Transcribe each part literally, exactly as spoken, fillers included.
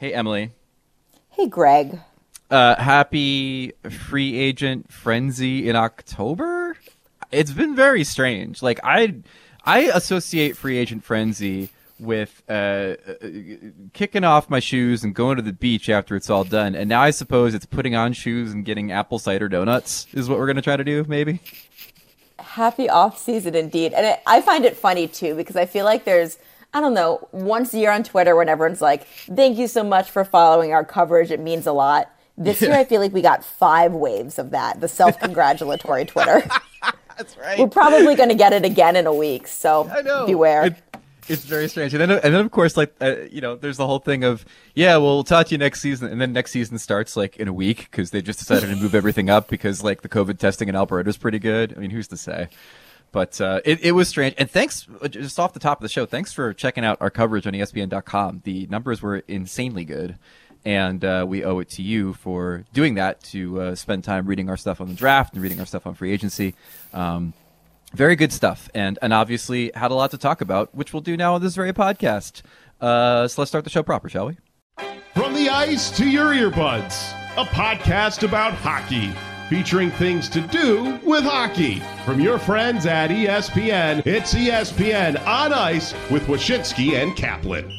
Hey, Emily. Hey, Greg. Uh, happy free agent frenzy in October? It's been very strange. Like, I I associate free agent frenzy with uh, kicking off my shoes and going to the beach after it's all done. And now I suppose it's putting on shoes and getting apple cider donuts is what we're going to try to do, maybe? Happy off season indeed. And it, I find it funny, too, because I feel like there's, I don't know, once a year on Twitter when everyone's like, thank you so much for following our coverage. It means a lot. This yeah. year, I feel like we got five waves of that, the self-congratulatory Twitter. That's right. We're probably going to get it again in a week, so I know. beware. It, it's very strange. And then, and then of course, like, uh, you know, there's the whole thing of, yeah, well, we'll talk to you next season. And then next season starts, like, in a week because they just decided to move everything up because, like, the COVID testing in Alberta is pretty good. I mean, who's to say? But uh, it, it was strange. And thanks, just off the top of the show, thanks for checking out our coverage on E S P N dot com. The numbers were insanely good. And uh, we owe it to you for doing that, to uh, spend time reading our stuff on the draft and reading our stuff on free agency. Um, very good stuff. And and obviously had a lot to talk about, which we'll do now on this very podcast. Uh, so let's start the show proper, shall we? From the ice to your earbuds, a podcast about hockey, featuring things to do with hockey. From your friends at E S P N, it's E S P N On Ice with Wyshynski and Kaplan.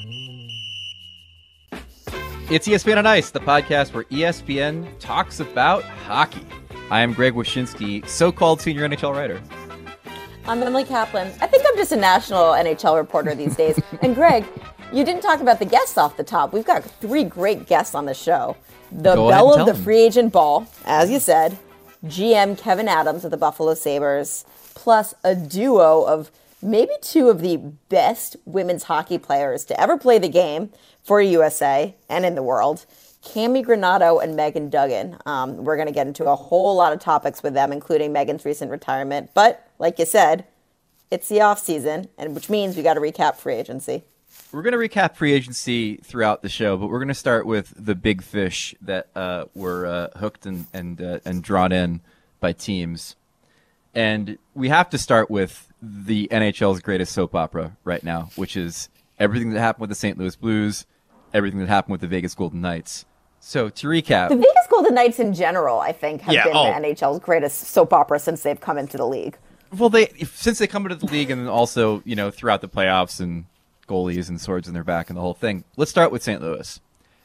It's E S P N On Ice, the podcast where E S P N talks about hockey. I am Greg Wyshynski, so-called senior N H L writer. I'm Emily Kaplan. I think I'm just a national N H L reporter these days. And Greg, you didn't talk about the guests off the top. We've got three great guests on the show. The Go belle of the them. free agent ball, as you said, G M Kevin Adams of the Buffalo Sabres, plus a duo of maybe two of the best women's hockey players to ever play the game for U S A and in the world, Cammi Granato and Megan Duggan. Um, we're going to get into a whole lot of topics with them, including Megan's recent retirement. But like you said, it's the off season, and which means we got to recap free agency. We're going to recap free agency throughout the show, but we're going to start with the big fish that uh, were uh, hooked and and, uh, and drawn in by teams. And we have to start with the N H L's greatest soap opera right now, which is everything that happened with the Saint Louis Blues, everything that happened with the Vegas Golden Knights. So to recap, the Vegas Golden Knights in general, I think, have yeah, been oh. the N H L's greatest soap opera since they've come into the league. Well, they since they come into the league, and then also, you know, throughout the playoffs and goalies and swords in their back and the whole thing. Let's start with Saint Louis.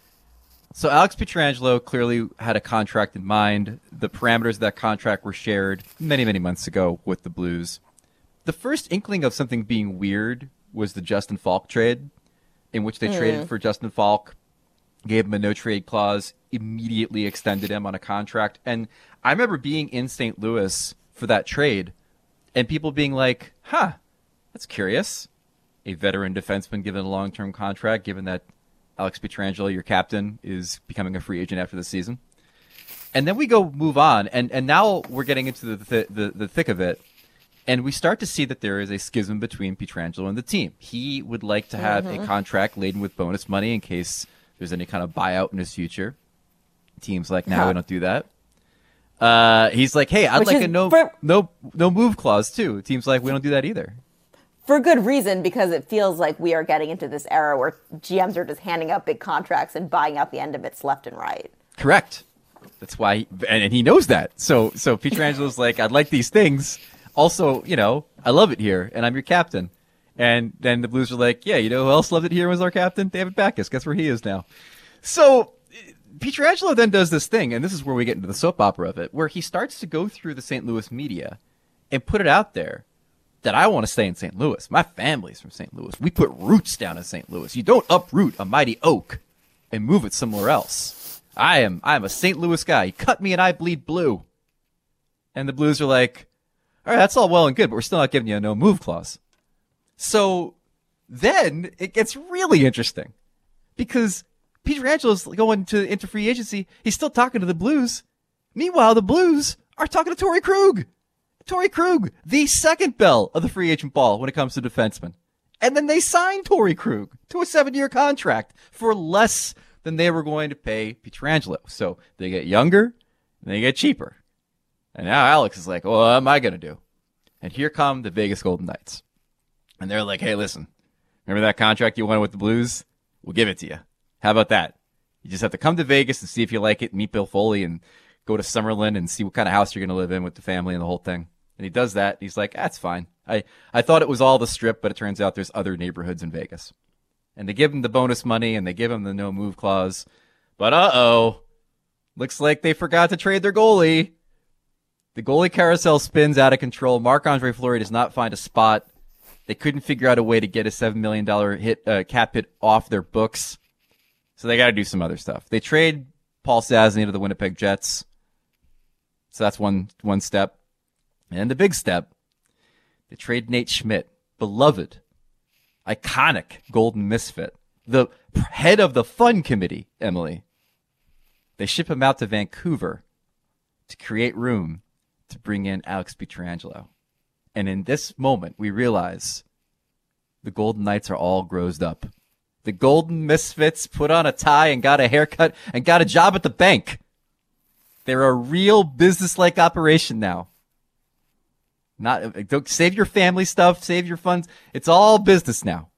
So Alex Pietrangelo clearly had a contract in mind. The parameters of that contract were shared many, many months ago with the Blues. The first inkling of something being weird was the Justin Falk trade, in which they mm. traded for Justin Falk, gave him a no-trade clause, immediately extended him on a contract. And I remember being in Saint Louis for that trade, and people being like, huh, that's curious. A veteran defenseman given a long-term contract, given that Alex Pietrangelo, your captain, is becoming a free agent after the season. And then we go move on, and, and now we're getting into the, th- the the thick of it, and we start to see that there is a schism between Pietrangelo and the team. He would like to have mm-hmm. a contract laden with bonus money in case there's any kind of buyout in his future. Team's like, no, nah, huh. we don't do that. Uh, he's like, hey, I'd Which like a no, for- no no move clause too. Team's like, we don't do that either. For good reason, because it feels like we are getting into this era where G Ms are just handing out big contracts and buying out the end of it left and right. Correct. That's why, he, and, and he knows that. So, so Pietrangelo's like, I'd like these things. Also, you know, I love it here, and I'm your captain. And then the Blues are like, yeah, you know who else loved it here was our captain? David Backes. Guess where he is now. So Pietrangelo then does this thing, and this is where we get into the soap opera of it, where he starts to go through the Saint Louis media and put it out there that I want to stay in Saint Louis. My family's from Saint Louis. We put roots down in Saint Louis. You don't uproot a mighty oak and move it somewhere else. I am I am a Saint Louis guy. You cut me and I bleed blue. And the Blues are like, all right, that's all well and good, but we're still not giving you a no move clause. So then it gets really interesting because Pietrangelo's going to into free agency. He's still talking to the Blues. Meanwhile, the Blues are talking to Torrey Krug. Torrey Krug, the second belle of the free agent ball when it comes to defensemen. And then they signed Torrey Krug to a seven-year contract for less than they were going to pay Pietrangelo. So they get younger and they get cheaper. And now Alex is like, well, what am I going to do? And here come the Vegas Golden Knights. And they're like, hey, listen, remember that contract you wanted with the Blues? We'll give it to you. How about that? You just have to come to Vegas and see if you like it, meet Bill Foley, and go to Summerlin and see what kind of house you're going to live in with the family and the whole thing. And he does that. He's like, that's fine. I, I thought it was all the Strip, but it turns out there's other neighborhoods in Vegas. And they give him the bonus money, and they give him the no move clause. But uh-oh, looks like they forgot to trade their goalie. The goalie carousel spins out of control. Marc-Andre Fleury does not find a spot. They couldn't figure out a way to get a seven million dollars hit uh, cap hit off their books. So they got to do some other stuff. They trade Paul Stastny to the Winnipeg Jets. So that's one one step. And the big step, they trade Nate Schmidt, beloved, iconic Golden Misfit, the head of the fun committee, Emily. They ship him out to Vancouver to create room to bring in Alex Pietrangelo. And in this moment, we realize the Golden Knights are all grossed up. The Golden Misfits put on a tie and got a haircut and got a job at the bank. They're a real business-like operation now. Not don't save your family stuff, save your funds. It's all business now.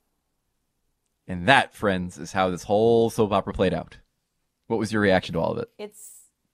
And that, friends, is how this whole soap opera played out. What was your reaction to all of it? It's,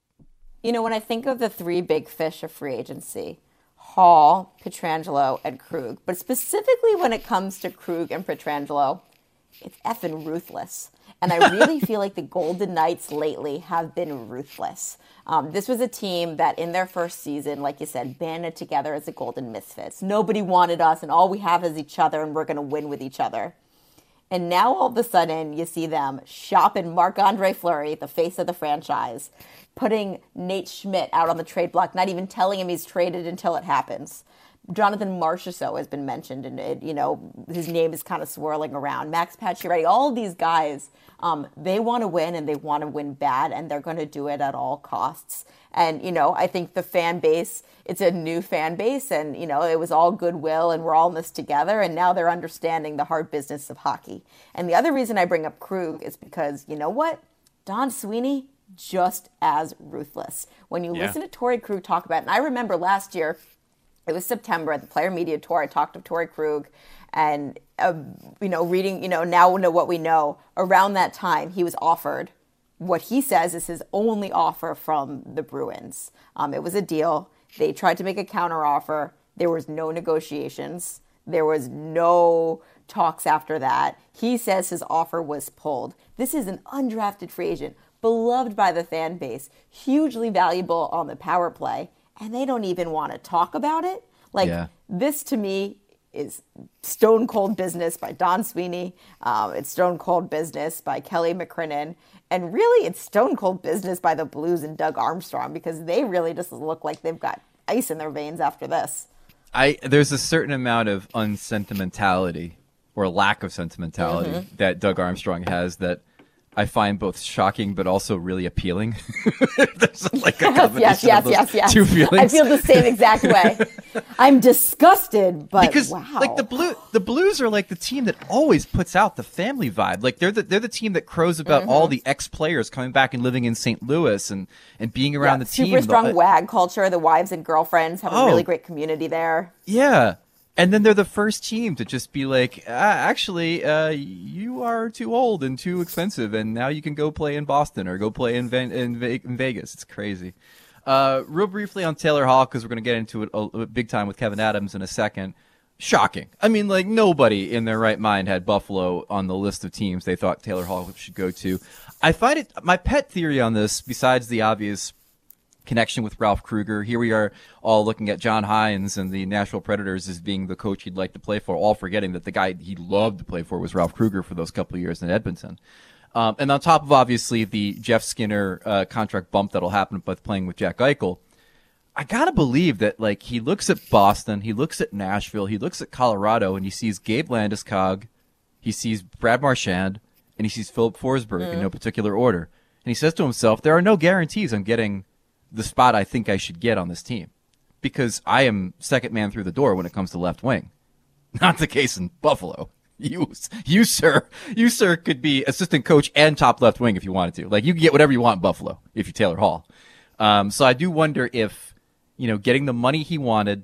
you know, when I think of the three big fish of free agency, Hall, Pietrangelo, and Krug, but specifically when it comes to Krug and Pietrangelo, it's effing ruthless. And I really feel like the Golden Knights lately have been ruthless. Um, this was a team that in their first season, like you said, banded together as the Golden Misfits. Nobody wanted us, and all we have is each other, and we're going to win with each other. And now all of a sudden, you see them shopping Marc-Andre Fleury, the face of the franchise, putting Nate Schmidt out on the trade block, not even telling him he's traded until it happens. Jonathan Marchessault has been mentioned, and it, you know, his name is kind of swirling around. Max Pacioretty, all of these guys, um, they want to win, and they want to win bad, and they're going to do it at all costs. And, you know, I think the fan base, it's a new fan base, and, you know, it was all goodwill, and we're all in this together, and now they're understanding the hard business of hockey. And the other reason I bring up Krug is because, you know what? Don Sweeney, just as ruthless. When you Yeah. listen to Torrey Krug talk about it, and I remember last year, it was September at the Player Media Tour. I talked to Torrey Krug, and uh, you know, reading, you know, now we know what we know. Around that time, he was offered what he says is his only offer from the Bruins. Um, it was a deal. They tried to make a counteroffer. There was no negotiations. There was no talks after that. He says his offer was pulled. This is an undrafted free agent, beloved by the fan base, hugely valuable on the power play. And they don't even want to talk about it. Like, Yeah. this to me is stone cold business by Don Sweeney. Um, it's stone cold business by Kelly McCrimmon. And really, it's stone cold business by the Blues and Doug Armstrong, because they really just look like they've got ice in their veins after this. I There's a certain amount of unsentimentality or lack of sentimentality Mm-hmm. that Doug Armstrong has that I find both shocking but also really appealing. There's like a Yes, combination yes, of yes, those yes, yes. two feelings. I feel the same exact way. I'm disgusted, but because wow. like the blue the Blues are like the team that always puts out the family vibe. Like they're the they're the team that crows about Mm-hmm. all the ex players coming back and living in Saint Louis and and being around Yeah, the team. super strong The- WAG culture. The wives and girlfriends have Oh. a really great community there. Yeah. And then they're the first team to just be like, ah, actually, uh, you are too old and too expensive, and now you can go play in Boston or go play in, Van- in, Ve- in Vegas. It's crazy. Uh, real briefly on Taylor Hall, because we're going to get into it a, a big time with Kevin Adams in a second. Shocking. I mean, like, nobody in their right mind had Buffalo on the list of teams they thought Taylor Hall should go to. I find it, my pet theory on this, besides the obvious connection with Ralph Kruger. Here we are all looking at John Hines and the Nashville Predators as being the coach he'd like to play for, all forgetting that the guy he loved to play for was Ralph Kruger for those couple of years in Edmonton. Um, and on top of, obviously, the Jeff Skinner uh, contract bump that'll happen with playing with Jack Eichel, I gotta believe that, like, he looks at Boston, he looks at Nashville, he looks at Colorado, and he sees Gabe Landeskog, he sees Brad Marchand, and he sees Philip Forsberg Mm. in no particular order. And he says to himself, there are no guarantees on getting the spot I think I should get on this team, because I am second man through the door when it comes to left wing. Not the case in Buffalo. You, you, sir, you, sir, could be assistant coach and top left wing if you wanted to. Like, you can get whatever you want in Buffalo if you Taylor Hall. Um, so I do wonder if, you know, getting the money he wanted,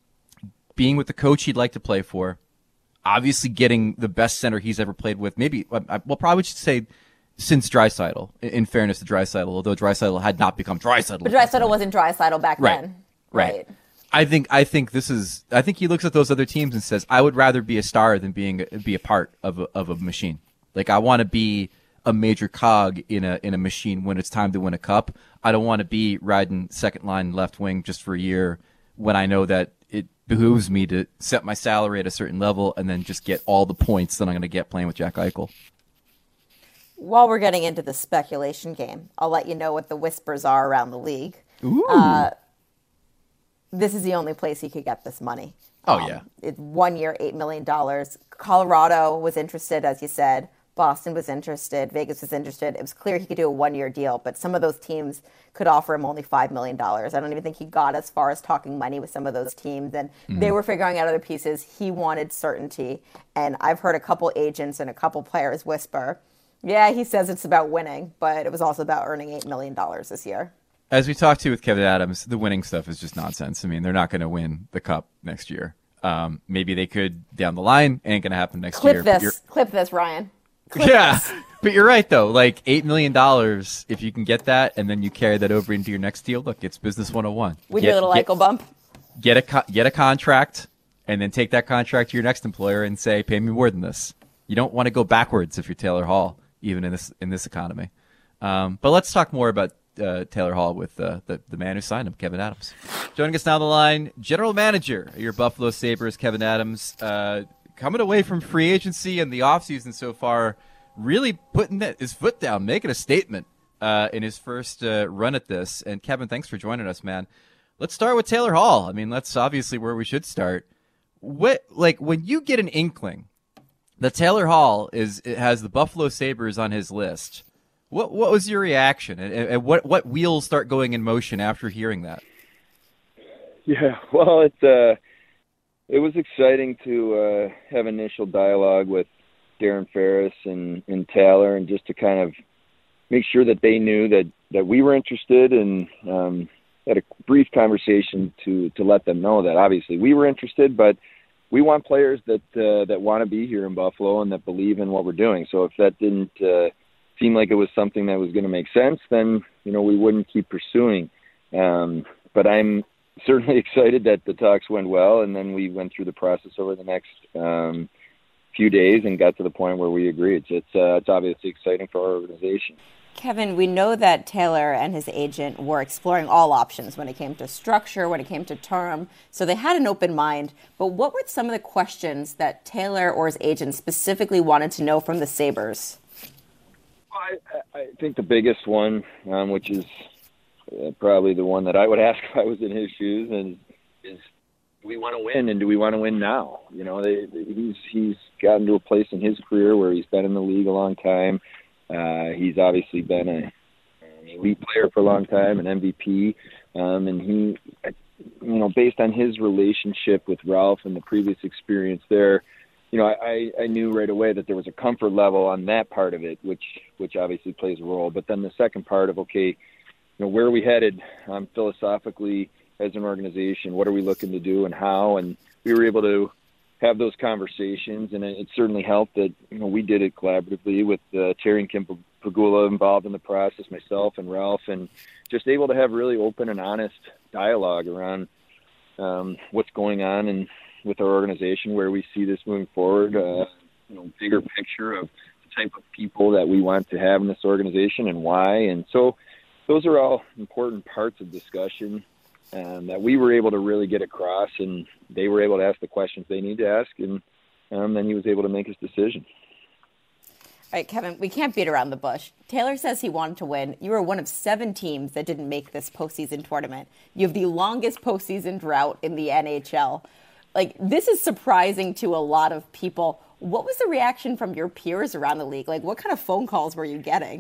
being with the coach he'd like to play for, obviously getting the best center he's ever played with, maybe, I, well, probably should say since Draisaitl. In, in fairness to Draisaitl, although Draisaitl had not become Draisaitl. But Draisaitl wasn't Draisaitl back right. then. Right. Right. I think I think this is I think he looks at those other teams and says, I would rather be a star than being be a part of a, of a machine. Like, I want to be a major cog in a in a machine when it's time to win a cup. I don't want to be riding second line left wing just for a year when I know that it behooves me to set my salary at a certain level and then just get all the points that I'm going to get playing with Jack Eichel. While we're getting into the speculation game, I'll let you know what the whispers are around the league. Ooh. Uh, this is the only place he could get this money. Oh, um, yeah. It's one year, eight million dollars. Colorado was interested, as you said. Boston was interested. Vegas was interested. It was clear he could do a one-year deal, but some of those teams could offer him only five million dollars. I don't even think he got as far as talking money with some of those teams. And mm-hmm. they were figuring out other pieces. He wanted certainty. And I've heard a couple agents and a couple players whisper, yeah, he says it's about winning, but it was also about earning eight million dollars this year. As we talked to with Kevin Adams, the winning stuff is just nonsense. I mean, they're not going to win the cup next year. Um, maybe they could down the line. Ain't going to happen next Clip year. This. Clip this, Ryan. Clip yeah, this. But you're right, though. Like, eight million dollars, if you can get that and then you carry that over into your next deal, look, it's business one oh one. We do a little Eichel bump. Get a, co- get a contract and then take that contract to your next employer and say, pay me more than this. You don't want to go backwards if you're Taylor Hall, even in this in this economy. Um, but let's talk more about uh, Taylor Hall with uh, the, the man who signed him, Kevin Adams. Joining us down the line, General Manager of your Buffalo Sabres, Kevin Adams. Uh, coming away from free agency and the offseason so far, really putting that, his foot down, making a statement uh, in his first uh, run at this. And Kevin, thanks for joining us, man. Let's start with Taylor Hall. I mean, that's obviously where we should start. What, like, when you get an inkling that Taylor Hall is it has the Buffalo Sabres on his list, what what was your reaction, and, and what what wheels start going in motion after hearing that? Yeah, well, it's uh, it was exciting to uh, have initial dialogue with Darren Ferris and, and Taylor, and just to kind of make sure that they knew that, that we were interested, and um, had a brief conversation to to let them know that obviously we were interested, but we want players that uh, that want to be here in Buffalo and that believe in what we're doing. So if that didn't uh, seem like it was something that was going to make sense, then, you know, we wouldn't keep pursuing. Um, but I'm certainly excited that the talks went well, and then we went through the process over the next um, few days and got to the point where we agreed. So it's, uh, it's obviously exciting for our organization. Kevin, we know that Taylor and his agent were exploring all options when it came to structure, when it came to term, so they had an open mind. But what were some of the questions that Taylor or his agent specifically wanted to know from the Sabres? I, I think the biggest one, um, which is uh, probably the one that I would ask if I was in his shoes, and is, do we want to win, and do we want to win now? You know, they, they, he's he's gotten to a place in his career where he's been in the league a long time. Uh, he's obviously been a, an elite player for a long time, an M V P, um, and he, you know, based on his relationship with Ralph and the previous experience there, you know, I, I knew right away that there was a comfort level on that part of it, which which obviously plays a role. But then the second part of, okay, you know, where are we headed um, philosophically as an organization? What are we looking to do and how? And we were able to have those conversations, and it, it certainly helped that, you know, we did it collaboratively with uh, Terry and Kim Pegula involved in the process, myself and Ralph, and just able to have really open and honest dialogue around um, what's going on and with our organization, where we see this moving forward, uh, you know, bigger picture of the type of people that we want to have in this organization and why. And so those are all important parts of discussion um, that we were able to really get across, and they were able to ask the questions they need to ask, and um, then he was able to make his decision. All right, Kevin, we can't beat around the bush. Taylor says he wanted to win. You were one of seven teams that didn't make this postseason tournament. You have the longest postseason drought in the N H L. Like, this is surprising to a lot of people. What was the reaction from your peers around the league? Like, what kind of phone calls were you getting?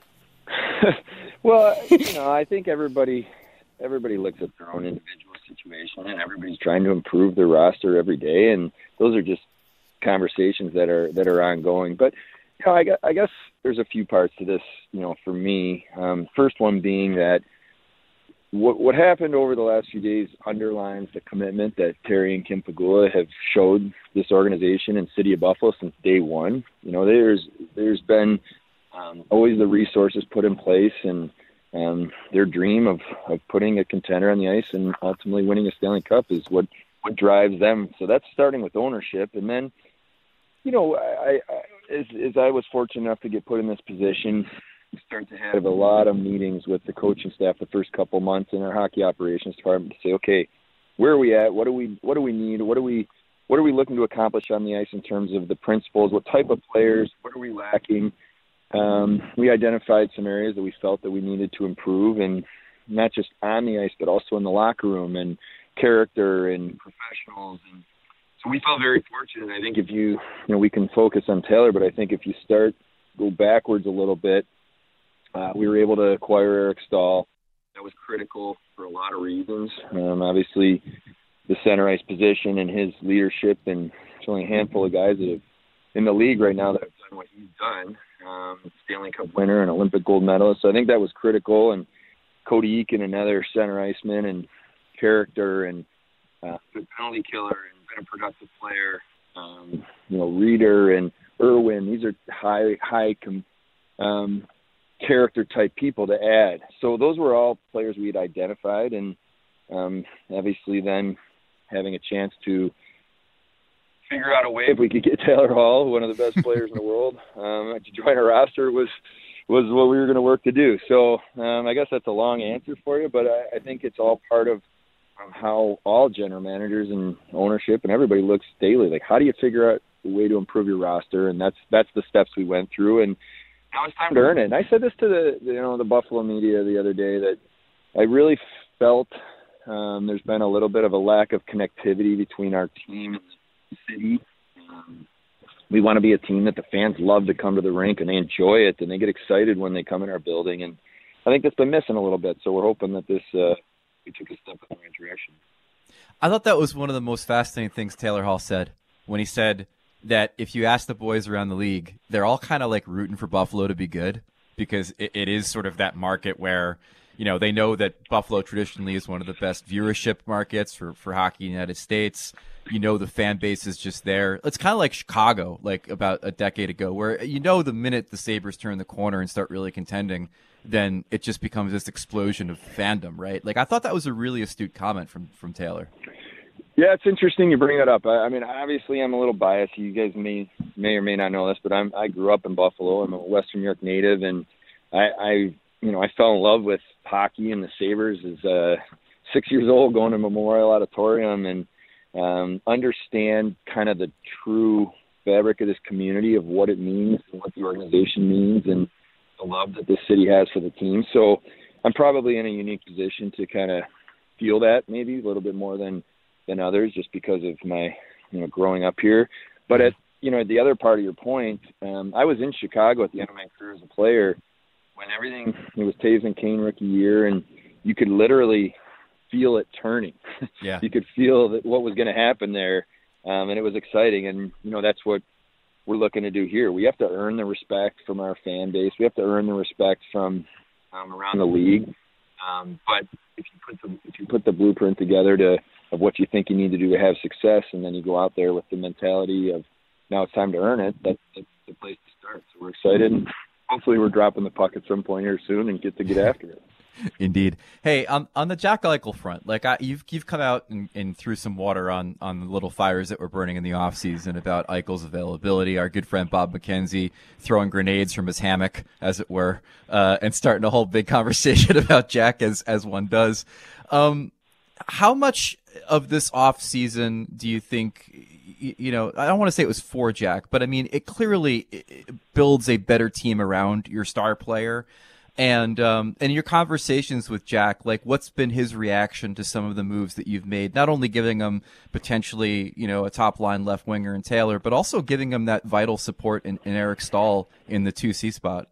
Well, you know, I think everybody everybody looks at their own individual situation, and everybody's trying to improve their roster every day, and those are just conversations that are that are ongoing. But, you know, I guess, I guess there's a few parts to this, you know, for me. Um, first one being that What what happened over the last few days underlines the commitment that Terry and Kim Pegula have showed this organization and City of Buffalo since day one. You know, there's there's been um, always the resources put in place, and um, their dream of, of putting a contender on the ice and ultimately winning a Stanley Cup is what, what drives them. So that's starting with ownership. And then, you know, I, I as, as I was fortunate enough to get put in this position, start to have a lot of meetings with the coaching staff the first couple months in our hockey operations department to say, okay, where are we at? What do we, what do we need? What do we, what are we looking to accomplish on the ice in terms of the principles? What type of players? What are we lacking? Um, we identified some areas that we felt that we needed to improve, and not just on the ice, but also in the locker room and character and professionals. And so we felt very fortunate. I think if you, you know, we can focus on Taylor, but I think if you start, go backwards a little bit, uh, we were able to acquire Eric Stahl. That was critical for a lot of reasons. Um, obviously, the center ice position and his leadership, and there's only a handful of guys that have in the league right now that have done what he's done. Um, Stanley Cup winner and Olympic gold medalist. So I think that was critical. And Cody Eakin, another center iceman and character and uh, good penalty killer and been a productive player. Um, you know, Reeder and Irwin. These are high, high com- um, character type people to add. So those were all players we had identified, and um, obviously then having a chance to figure out a way if we could get Taylor Hall, one of the best players in the world, um, to join our roster was was what we were going to work to do. So um, I guess that's a long answer for you, but I, I think it's all part of um, how all general managers and ownership and everybody looks daily. Like, how do you figure out a way to improve your roster? And that's that's the steps we went through, and now it's time to earn it. And I said this to the you know the Buffalo media the other day, that I really felt um, there's been a little bit of a lack of connectivity between our team and the city. Um, we want to be a team that the fans love to come to the rink and they enjoy it and they get excited when they come in our building. And I think that's been missing a little bit. So we're hoping that this uh, we took a step in the right direction. I thought that was one of the most fascinating things Taylor Hall said when he said that if you ask the boys around the league, they're all kind of like rooting for Buffalo to be good, because it, it is sort of that market where, you know, they know that Buffalo traditionally is one of the best viewership markets for, for hockey in the United States. You know, the fan base is just there. It's kind of like Chicago, like about a decade ago, where, you know, the minute the Sabres turn the corner and start really contending, then it just becomes this explosion of fandom, right? Like, I thought that was a really astute comment from, from Taylor. Yeah, it's interesting you bring that up. I, I mean, obviously I'm a little biased. You guys may may or may not know this, but I'm I grew up in Buffalo. I'm a Western New York native, and I, I you know, I fell in love with hockey and the Sabres as uh, six years old, going to Memorial Auditorium and um, understand kind of the true fabric of this community, of what it means and what the organization means, and the love that this city has for the team. So I'm probably in a unique position to kind of feel that maybe a little bit more than than others, just because of my, you know, growing up here. But at, you know, the other part of your point, um, I was in Chicago at the end of my career as a player when everything, it was Toews and Kane rookie year, and you could literally feel it turning. Yeah. You could feel that what was going to happen there, um, and it was exciting. And, you know, that's what we're looking to do here. We have to earn the respect from our fan base. We have to earn the respect from um, around the league. Um, but if you put the if you put the blueprint together to of what you think you need to do to have success, and then you go out there with the mentality of now it's time to earn it, that's, that's the place to start. So we're excited. Hopefully we're dropping the puck at some point here soon and get to get after it. Indeed. Hey, um, on the Jack Eichel front, like I, you've you've come out and, and threw some water on on the little fires that were burning in the offseason about Eichel's availability. Our good friend Bob McKenzie throwing grenades from his hammock, as it were, uh, and starting a whole big conversation about Jack, as as one does. Um, how much of this offseason do you think, you know, I don't want to say it was for Jack, but I mean, it clearly builds a better team around your star player. And um, and your conversations with Jack, like, what's been his reaction to some of the moves that you've made? Not only giving him potentially, you know, a top line left winger in Taylor, but also giving him that vital support in, in Eric Stahl in the two C spot.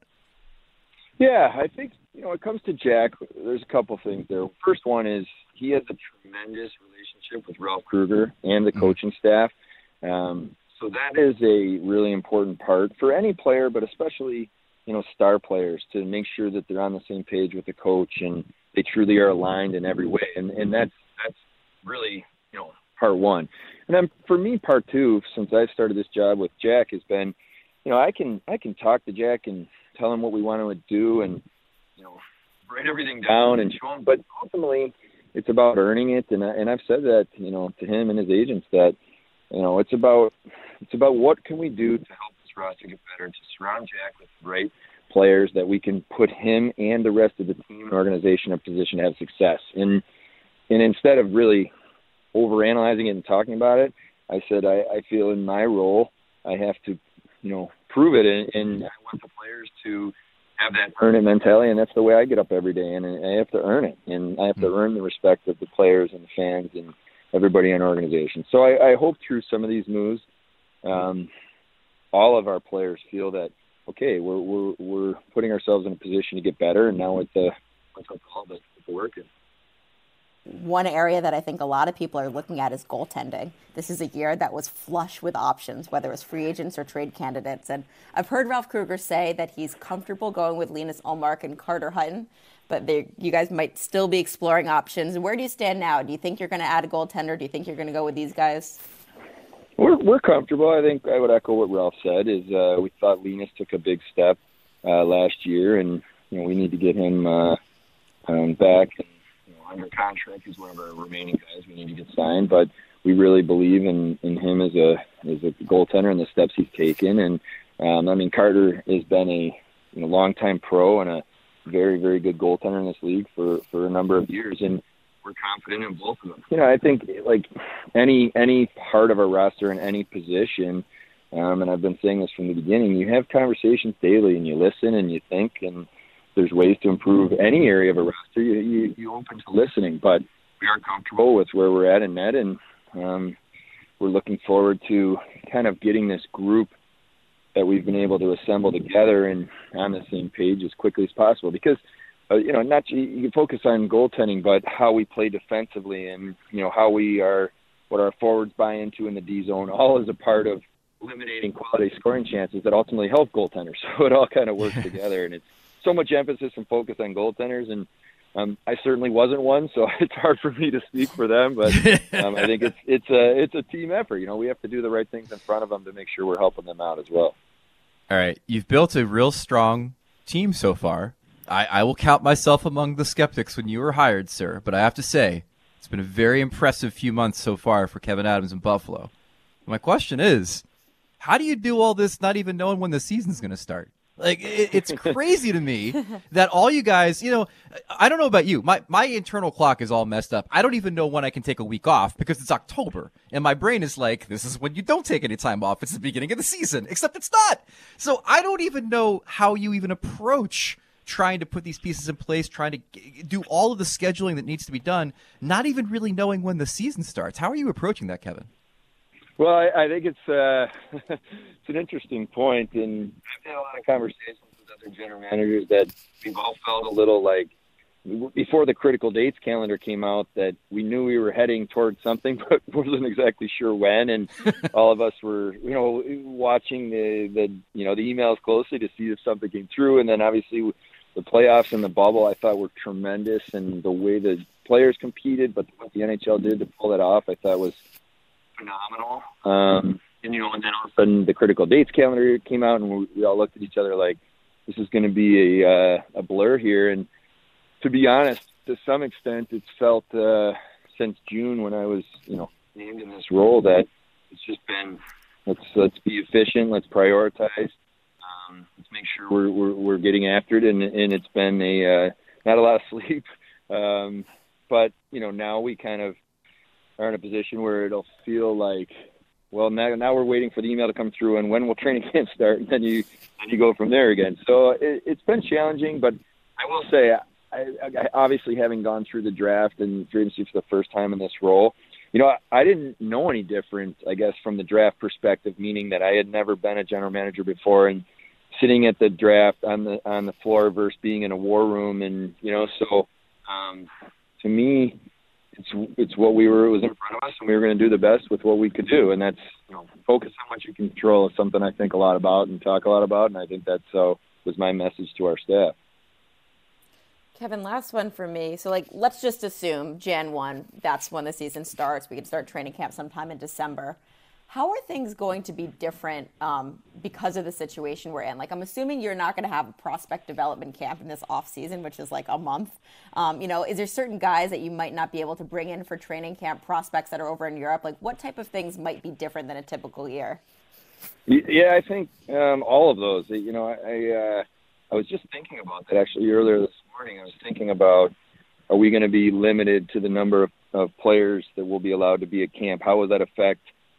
Yeah, I think, you know, when it comes to Jack, there's a couple things there. First one is he has a tremendous relationship with Ralph Kruger and the coaching staff. Um, so that is a really important part for any player, but especially, you know, star players, to make sure that they're on the same page with the coach and they truly are aligned in every way. And, and that's, that's really, you know, part one. And then for me, part two, since I started this job with Jack, has been, you know, I can, I can talk to Jack and tell him what we want to do and, you know, write everything down and show him. But ultimately, it's about earning it. And, I, and I've said that, you know, to him and his agents that, you know, it's about it's about what can we do to help this roster get better and to surround Jack with the right players that we can put him and the rest of the team and organization in a position to have success. And and instead of really overanalyzing it and talking about it, I said I, I feel in my role I have to, you know, prove it, and, and I want the players to have that earn it mentality, and that's the way I get up every day, and I have to earn it, and I have to earn the respect of the players and the fans and everybody in our organization. So I, I hope through some of these moves, um, all of our players feel that, okay, we're we're we're putting ourselves in a position to get better, and now it's a let's go call it the work. One area that I think a lot of people are looking at is goaltending. This is a year that was flush with options, whether it was free agents or trade candidates. And I've heard Ralph Krueger say that he's comfortable going with Linus Ullmark and Carter Hutton, but they, you guys might still be exploring options. Where do you stand now? Do you think you're going to add a goaltender? Do you think you're going to go with these guys? We're we're comfortable. I think I would echo what Ralph said. Is uh, we thought Linus took a big step uh, last year, and you know we need to get him uh, um, back. Under contract. He's one of our remaining guys we need to get signed, but we really believe in, in him as a as a goaltender and the steps he's taken. And um, I mean, Carter has been a you know, longtime pro and a very very good goaltender in this league for, for a number of years, and we're confident in both of them. You know, I think like any any part of our roster in any position, um, and I've been saying this from the beginning. You have conversations daily, and you listen and you think and. There's ways to improve any area of a roster. You, you, you open to listening, but we are comfortable with where we're at in net, and um, we're looking forward to kind of getting this group that we've been able to assemble together and on the same page as quickly as possible. Because uh, you know, not you can focus on goaltending, but how we play defensively, and you know how we are, what our forwards buy into in the D zone, all is a part of eliminating quality scoring chances that ultimately help goaltenders. So it all kind of works together, and it's. So much emphasis and focus on goaltenders, and um, I certainly wasn't one, so it's hard for me to speak for them. But um, I think it's it's a it's a team effort. You know, we have to do the right things in front of them to make sure we're helping them out as well. All right, you've built a real strong team so far. I, I will count myself among the skeptics when you were hired, sir. But I have to say, it's been a very impressive few months so far for Kevyn Adams in Buffalo. My question is, how do you do all this not even knowing when the season's going to start? Like, it, it's crazy to me that all you guys, you know, I don't know about you. My my internal clock is all messed up. I don't even know when I can take a week off because it's October. And my brain is like, this is when you don't take any time off. It's the beginning of the season, except it's not. So I don't even know how you even approach trying to put these pieces in place, trying to g- do all of the scheduling that needs to be done, not even really knowing when the season starts. How are you approaching that, Kevin? Well, I, I think it's uh, it's an interesting point, and I've had a lot of conversations with other general managers that we've all felt a little like before the critical dates calendar came out that we knew we were heading towards something, but wasn't exactly sure when. And all of us were, you know, watching the, the you know the emails closely to see if something came through, and then obviously the playoffs and the bubble I thought were tremendous, and the way the players competed, but what the N H L did to pull that off, I thought was phenomenal. Um, and, you know, and then all of a sudden the critical dates calendar came out, and we, we all looked at each other like, this is going to be a, uh, a blur here. And to be honest, to some extent, it's felt uh, since June when I was, you know, named in this role that it's just been, let's, let's be efficient, let's prioritize, um, let's make sure we're, we're, we're getting after it. And, and it's been a, uh, not a lot of sleep. Um, but, you know, now we kind of, are in a position where it'll feel like, well, now now we're waiting for the email to come through, and when will training camp start? And then you then you go from there again. So it, it's been challenging, but I will say, I, I, obviously having gone through the draft and free agency for the first time in this role, you know, I, I didn't know any different, I guess, from the draft perspective, meaning that I had never been a general manager before, and sitting at the draft on the on the floor versus being in a war room, and you know, so um, to me. It's it's what we were it was in front of us, and we were going to do the best with what we could do, and that's you know focus on what you can control is something I think a lot about and talk a lot about, and I think that so was my message to our staff. Kevin, last one for me. So like let's just assume January first, that's when the season starts. We can start training camp sometime in December. How are things going to be different um, because of the situation we're in? Like, I'm assuming you're not going to have a prospect development camp in this off season, which is like a month. Um, you know, is there certain guys that you might not be able to bring in for training camp, prospects that are over in Europe? Like, what type of things might be different than a typical year? Yeah, I think um, all of those. You know, I uh, I was just thinking about that actually earlier this morning. I was thinking about, are we going to be limited to the number of, of players that will be allowed to be at camp? How will that affect?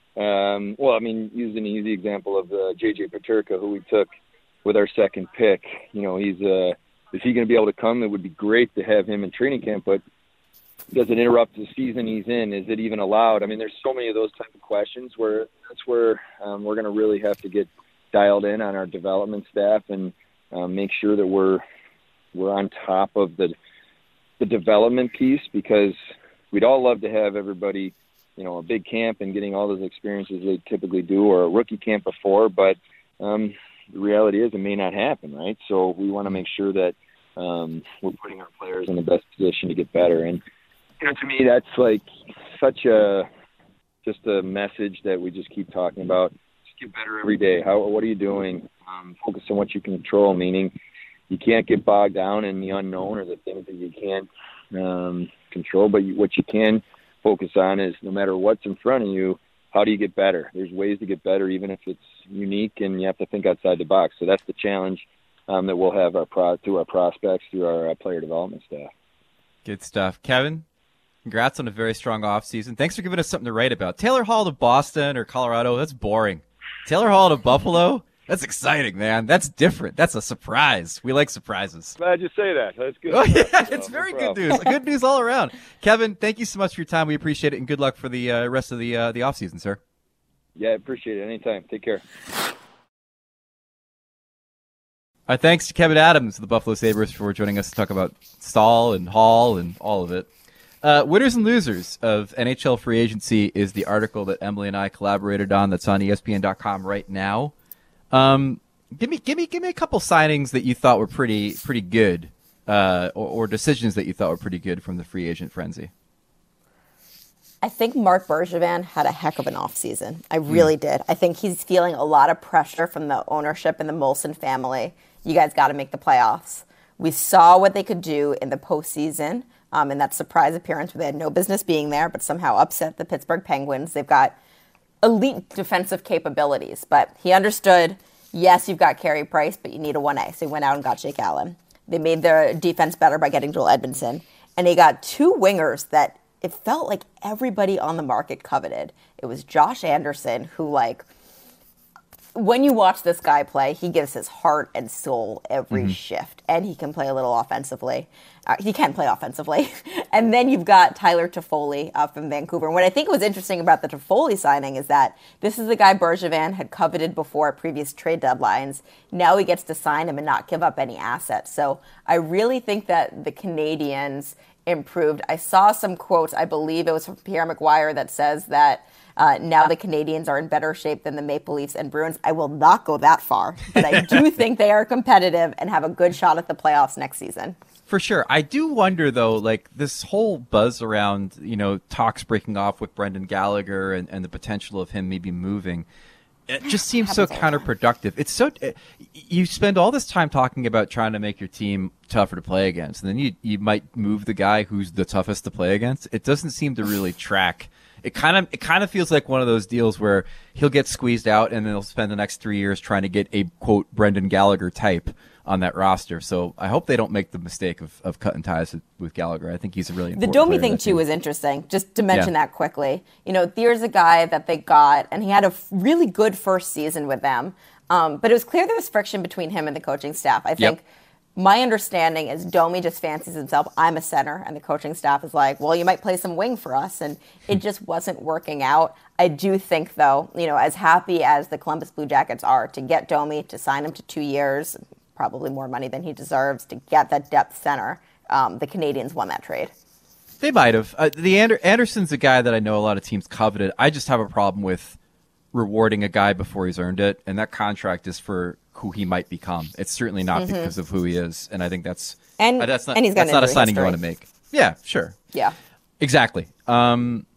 Um, well, I mean, using an easy example of uh, J J Peterka, who we took with our second pick. You know, he's uh, is he going to be able to come? It would be great to have him in training camp, but does it interrupt the season he's in? Is it even allowed? I mean, there's so many of those type of questions where that's where um, we're going to really have to get dialed in on our development staff and um, make sure that we're we're on top of the the development piece, because we'd all love to have everybody, you know, a big camp and getting all those experiences they typically do, or a rookie camp before, but um, the reality is it may not happen, right? So we want to make sure that um, we're putting our players in the best position to get better. And, you know, to me, that's like such a, just a message that we just keep talking about. Just get better every day. How, what are you doing? Um, focus on what you can control, meaning you can't get bogged down in the unknown or the things that you can't um, control, but you, what you can focus on is, no matter what's in front of you, how do you get better? There's ways to get better, even if it's unique, and you have to think outside the box. So that's the challenge um, that we'll have our pro- through our prospects, through our uh, player development staff. Good stuff. Kevin, congrats on a very strong offseason. Thanks for giving us something to write about. Taylor Hall to Boston or Colorado, that's boring. Taylor Hall to Buffalo, that's exciting, man. That's different. That's a surprise. We like surprises. Glad you say that. That's good. Oh, yeah, it's very no good news. Good news all around. Kevin, thank you so much for your time. We appreciate it, and good luck for the uh, rest of the uh, the offseason, sir. Yeah, I appreciate it. Anytime. Take care. Our thanks to Kevin Adams of the Buffalo Sabres for joining us to talk about Stahl and Hall and all of it. Uh, winners and losers of N H L free agency is the article that Emily and I collaborated on that's on E S P N dot com right now. Um, give me, give me, give me a couple signings that you thought were pretty, pretty good, uh, or, or decisions that you thought were pretty good from the free agent frenzy. I think Marc Bergevin had a heck of an offseason. I really mm. did. I think he's feeling a lot of pressure from the ownership and the Molson family. You guys got to make the playoffs. We saw what they could do in the postseason, um, in that surprise appearance where they had no business being there, but somehow upset the Pittsburgh Penguins. They've got elite defensive capabilities, but he understood, yes, you've got Carey Price, but you need a one A. So he went out and got Jake Allen. They made their defense better by getting Joel Edmondson. And he got two wingers that it felt like everybody on the market coveted. It was Josh Anderson, who, like, when you watch this guy play, he gives his heart and soul every mm-hmm. shift, and he can play a little offensively. Uh, he can play offensively. And then you've got Tyler Toffoli uh, from Vancouver. And what I think was interesting about the Toffoli signing is that this is the guy Bergevin had coveted before at previous trade deadlines. Now he gets to sign him and not give up any assets. So I really think that the Canadiens improved. I saw some quotes, I believe it was from Pierre McGuire, that says that uh, now the Canadiens are in better shape than the Maple Leafs and Bruins. I will not go that far, but I do think they are competitive and have a good shot at the playoffs next season. For sure. I do wonder, though, like this whole buzz around, you know, talks breaking off with Brendan Gallagher and, and the potential of him maybe moving. It just seems so counterproductive. It's so it, you spend all this time talking about trying to make your team tougher to play against, and then you you might move the guy who's the toughest to play against. It doesn't seem to really track. It kind of it kind of feels like one of those deals where he'll get squeezed out, and then he'll spend the next three years trying to get a quote Brendan Gallagher type on that roster. So I hope they don't make the mistake of, of cutting ties with, with Gallagher. I think he's a really important The Domi thing, too, was interesting. Just to mention yeah. that quickly. You know, there's a guy that they got, and he had a really good first season with them. Um, but it was clear there was friction between him and the coaching staff. I think yep. my understanding is Domi just fancies himself, I'm a center, and the coaching staff is like, well, you might play some wing for us. And it just wasn't working out. I do think, though, you know, as happy as the Columbus Blue Jackets are to get Domi, to sign him to two years, probably more money than he deserves, to get that depth center, um, the Canadiens won that trade. They might have. Uh, the Ander- Anderson's a guy that I know a lot of teams coveted. I just have a problem with rewarding a guy before he's earned it, and that contract is for who he might become. It's certainly not mm-hmm. because of who he is, and I think that's and uh, that's not and he's got that's not a signing history. you want to make. Yeah, sure. Yeah, exactly. Um,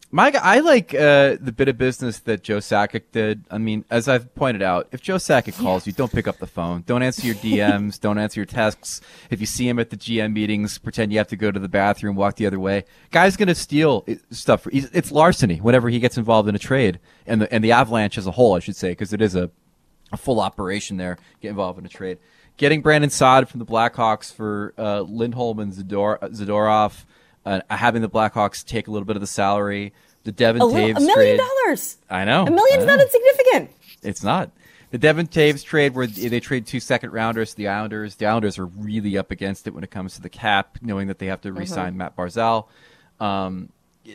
My guy, I like uh, the bit of business that Joe Sakic did. I mean, as I've pointed out, if Joe Sakic calls you, don't pick up the phone. Don't answer your D Ms. Don't answer your texts. If you see him at the G M meetings, pretend you have to go to the bathroom, walk the other way. Guy's going to steal stuff. It's larceny whenever he gets involved in a trade. And the, and the Avalanche as a whole, I should say, because it is a, a full operation there, get involved in a trade. Getting Brandon Saad from the Blackhawks for uh, Lindholm and Zador- Zadorov. Uh, having the Blackhawks take a little bit of the salary, the Devin a Taves li- a million trade. dollars. I know. A million's not insignificant. It's not. The Devin Taves trade where they trade two second rounders to the Islanders. The Islanders are really up against it when it comes to the cap, knowing that they have to re-sign mm-hmm. Matt Barzal. Um,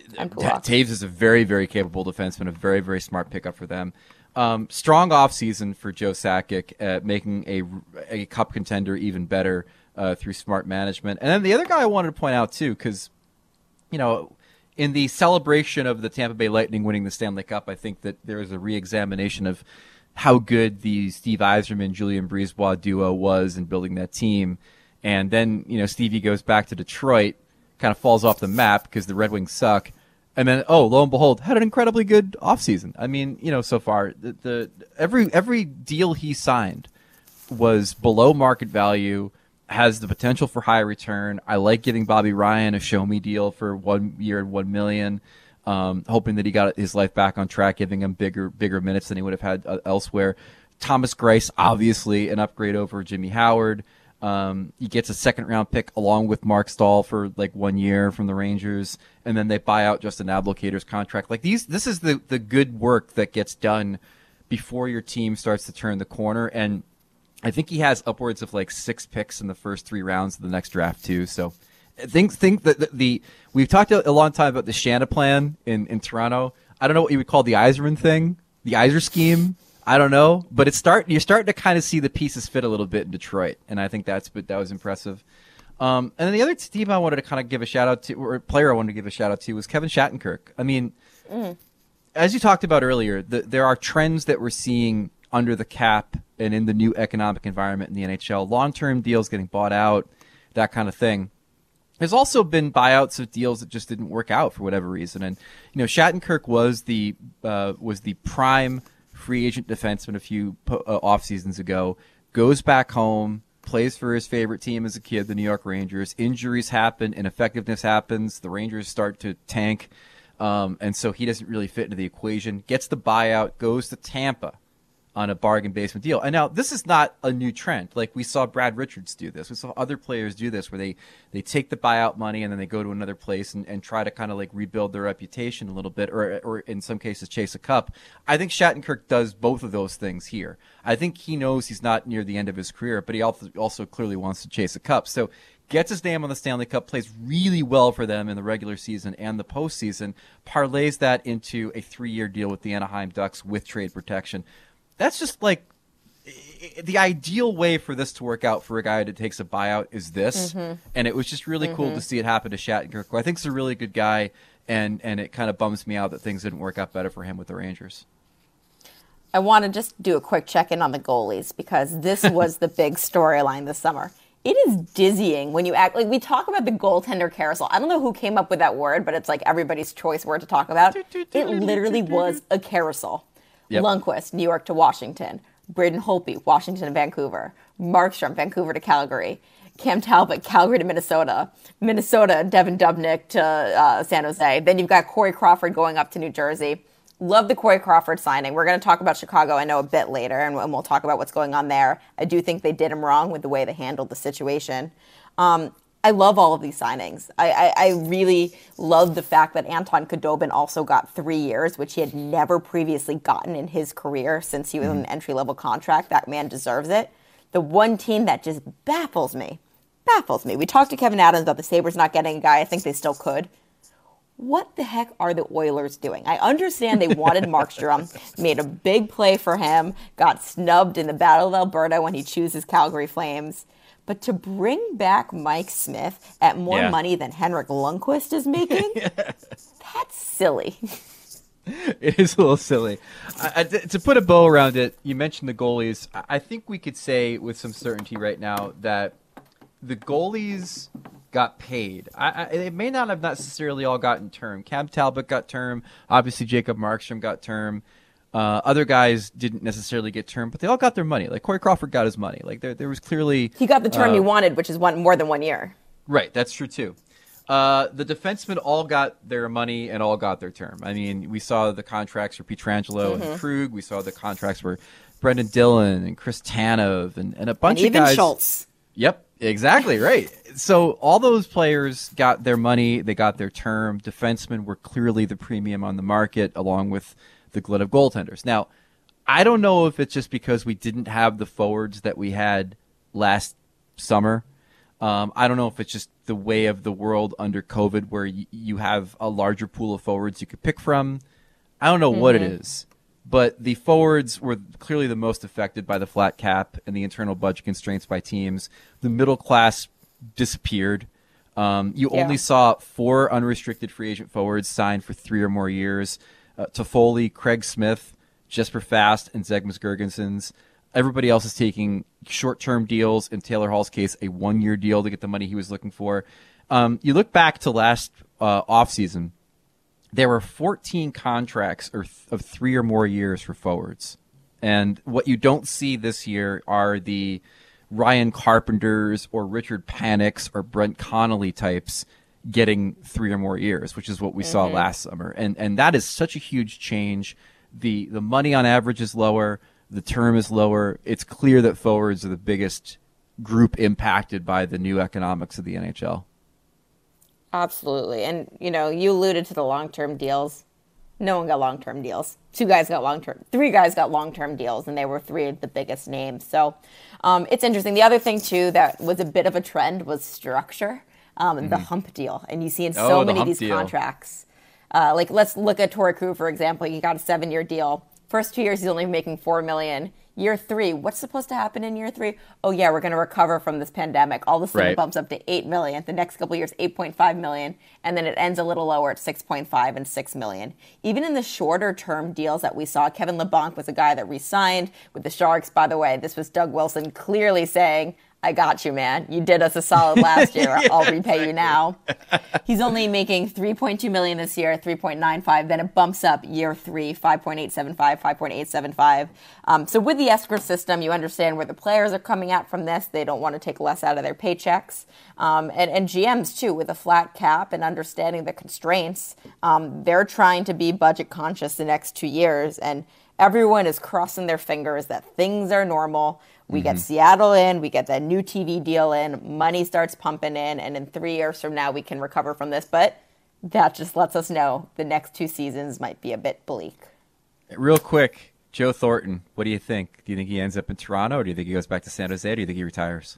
Taves is a very, very capable defenseman, a very, very smart pickup for them. Um, strong offseason for Joe Sakic, uh, making a, a cup contender even better uh, through smart management. And then the other guy I wanted to point out, too, because, you know, in the celebration of the Tampa Bay Lightning winning the Stanley Cup, I think that there is a re-examination of how good the Steve Yzerman, Julien Brisebois duo was in building that team. And then, you know, Stevie goes back to Detroit, kind of falls off the map because the Red Wings suck. And then, oh, lo and behold, had an incredibly good offseason. I mean, you know, so far, the, the every every deal he signed was below market value, has the potential for high return. I like giving Bobby Ryan a show-me deal for one year and one million, um, hoping that he got his life back on track, giving him bigger bigger minutes than he would have had uh, elsewhere. Thomas Greiss, obviously, an upgrade over Jimmy Howard. Um, he gets a second-round pick along with Mark Stahl for like one year from the Rangers, and then they buy out Justin Abdelkader's contract. Like these, this is the the good work that gets done before your team starts to turn the corner. And I think he has upwards of like six picks in the first three rounds of the next draft too. So think think that the, the we've talked a long time about the Shanna plan in, in Toronto. I don't know what you would call the Yzerman thing, the Yzer scheme. I don't know, but it's start you're starting to kind of see the pieces fit a little bit in Detroit, and I think that's but that was impressive. Um, and then the other team I wanted to kind of give a shout out to, or player I wanted to give a shout out to, was Kevin Shattenkirk. I mean, mm. as you talked about earlier, the, there are trends that we're seeing under the cap and in the new economic environment in the N H L. Long-term deals getting bought out, that kind of thing. There's also been buyouts of deals that just didn't work out for whatever reason, and you know, Shattenkirk was the uh, was the prime free agent defenseman a few uh, off seasons ago, goes back home, plays for his favorite team as a kid, the New York Rangers. Injuries happen, ineffectiveness happens. The Rangers start to tank, um, and so he doesn't really fit into the equation. Gets the buyout, goes to Tampa on a bargain basement deal. And now this is not a new trend. Like we saw Brad Richards do this. We saw other players do this where they, they take the buyout money and then they go to another place and, and try to kind of like rebuild their reputation a little bit, or or in some cases chase a cup. I think Shattenkirk does both of those things here. I think he knows he's not near the end of his career, but he also, also clearly wants to chase a cup. So gets his name on the Stanley Cup, plays really well for them in the regular season and the postseason, parlays that into a three-year deal with the Anaheim Ducks with trade protection. That's just like the ideal way for this to work out for a guy that takes a buyout is this. Mm-hmm. And it was just really mm-hmm. cool to see it happen to Shattenkirk, who I think is a really good guy, and, and it kind of bums me out that things didn't work out better for him with the Rangers. I want to just do a quick check-in on the goalies, because this was the big storyline this summer. It is dizzying when you act like we talk about the goaltender carousel. I don't know who came up with that word, but it's like everybody's choice word to talk about. It literally was a carousel. Yep. Lundqvist, New York to Washington. Braden Holtby, Washington to Vancouver. Markstrom, Vancouver to Calgary. Cam Talbot, Calgary to Minnesota. Minnesota, Devin Dubnyk to uh, San Jose. Then you've got Corey Crawford going up to New Jersey. Love the Corey Crawford signing. We're going to talk about Chicago, I know, a bit later, and we'll talk about what's going on there. I do think they did him wrong with the way they handled the situation. Um, I love all of these signings. I, I, I really love the fact that Anton Khudobin also got three years, which he had never previously gotten in his career since he was mm-hmm. on an entry-level contract. That man deserves it. The one team that just baffles me, baffles me. We talked to Kevin Adams about the Sabres not getting a guy. I think they still could. What the heck are the Oilers doing? I understand they wanted Markstrom, made a big play for him, got snubbed in the Battle of Alberta when he chooses Calgary Flames. But to bring back Mike Smith at more yeah. money than Henrik Lundqvist is making, yeah. that's silly. It is a little silly. I, I, to put a bow around it, you mentioned the goalies. I think we could say with some certainty right now that the goalies got paid. I, I, it may not have necessarily all gotten term. Cam Talbot got term. Obviously, Jacob Markstrom got term. Uh, other guys didn't necessarily get term, but they all got their money. Like Corey Crawford got his money. Like there, there was clearly he got the term uh, he wanted, which is one more than one year. Right, that's true too. Uh, the defensemen all got their money and all got their term. I mean, we saw the contracts for Pietrangelo mm-hmm. and Krug. We saw the contracts for Brendan Dillon and Chris Tanev and, and a bunch and of even guys. Schultz. Yep, exactly right. So all those players got their money, they got their term. Defensemen were clearly the premium on the market, along with the glut of goaltenders. Now, I don't know if it's just because we didn't have the forwards that we had last summer. Um, I don't know if it's just the way of the world under COVID, where y- you have a larger pool of forwards you could pick from. I don't know mm-hmm. what it is. But the forwards were clearly the most affected by the flat cap and the internal budget constraints by teams. The middle class disappeared. Um, you yeah. only saw four unrestricted free agent forwards signed for three or more years. Uh, Toffoli, Craig Smith, Jesper Fast, and Zegmas Girgensons. Everybody else is taking short-term deals. In Taylor Hall's case, a one-year deal to get the money he was looking for. Um, you look back to last uh, offseason. There were fourteen contracts or th- of three or more years for forwards. And what you don't see this year are the Ryan Carpenters or Richard Panics or Brent Connolly types getting three or more years, which is what we mm-hmm. saw last summer. And and that is such a huge change. The the money on average is lower. The term is lower. It's clear that forwards are the biggest group impacted by the new economics of the N H L. Absolutely. And, you know, you alluded to the long-term deals. No one got long-term deals. Two guys got long-term. Three guys got long-term deals, and they were three of the biggest names. So um, it's interesting. The other thing, too, that was a bit of a trend was structure, um, mm-hmm. the hump deal. And you see in so oh, many the of these deal. contracts. Uh, like, let's look at Torrey Krug, for example. He got a seven-year deal. First two years, he's only making four million dollars. Year three, what's supposed to happen in year three? Oh, yeah, we're going to recover from this pandemic. All of a sudden, right. it bumps up to eight million dollars. The next couple of years, eight point five million dollars. And then it ends a little lower at six point five and six million dollars. Even in the shorter-term deals that we saw, Kevin LeBlanc was a guy that re-signed with the Sharks. By the way, this was Doug Wilson clearly saying, I got you, man. You did us a solid last year. yeah, I'll repay exactly. you now. He's only making three point two million dollars this year, three point nine five. Then it bumps up year three, five point eight seven five, five point eight seven five. Um, so with the escrow system, you understand where the players are coming out from this. They don't want to take less out of their paychecks. Um, and, and G Ms, too, with a flat cap and understanding the constraints, um, they're trying to be budget conscious the next two years. And everyone is crossing their fingers that things are normal. We mm-hmm. get Seattle in, we get that new T V deal in, money starts pumping in, and in three years from now, we can recover from this. But that just lets us know the next two seasons might be a bit bleak. Real quick, Joe Thornton, what do you think? Do you think he ends up in Toronto, or do you think he goes back to San Jose, or do you think he retires?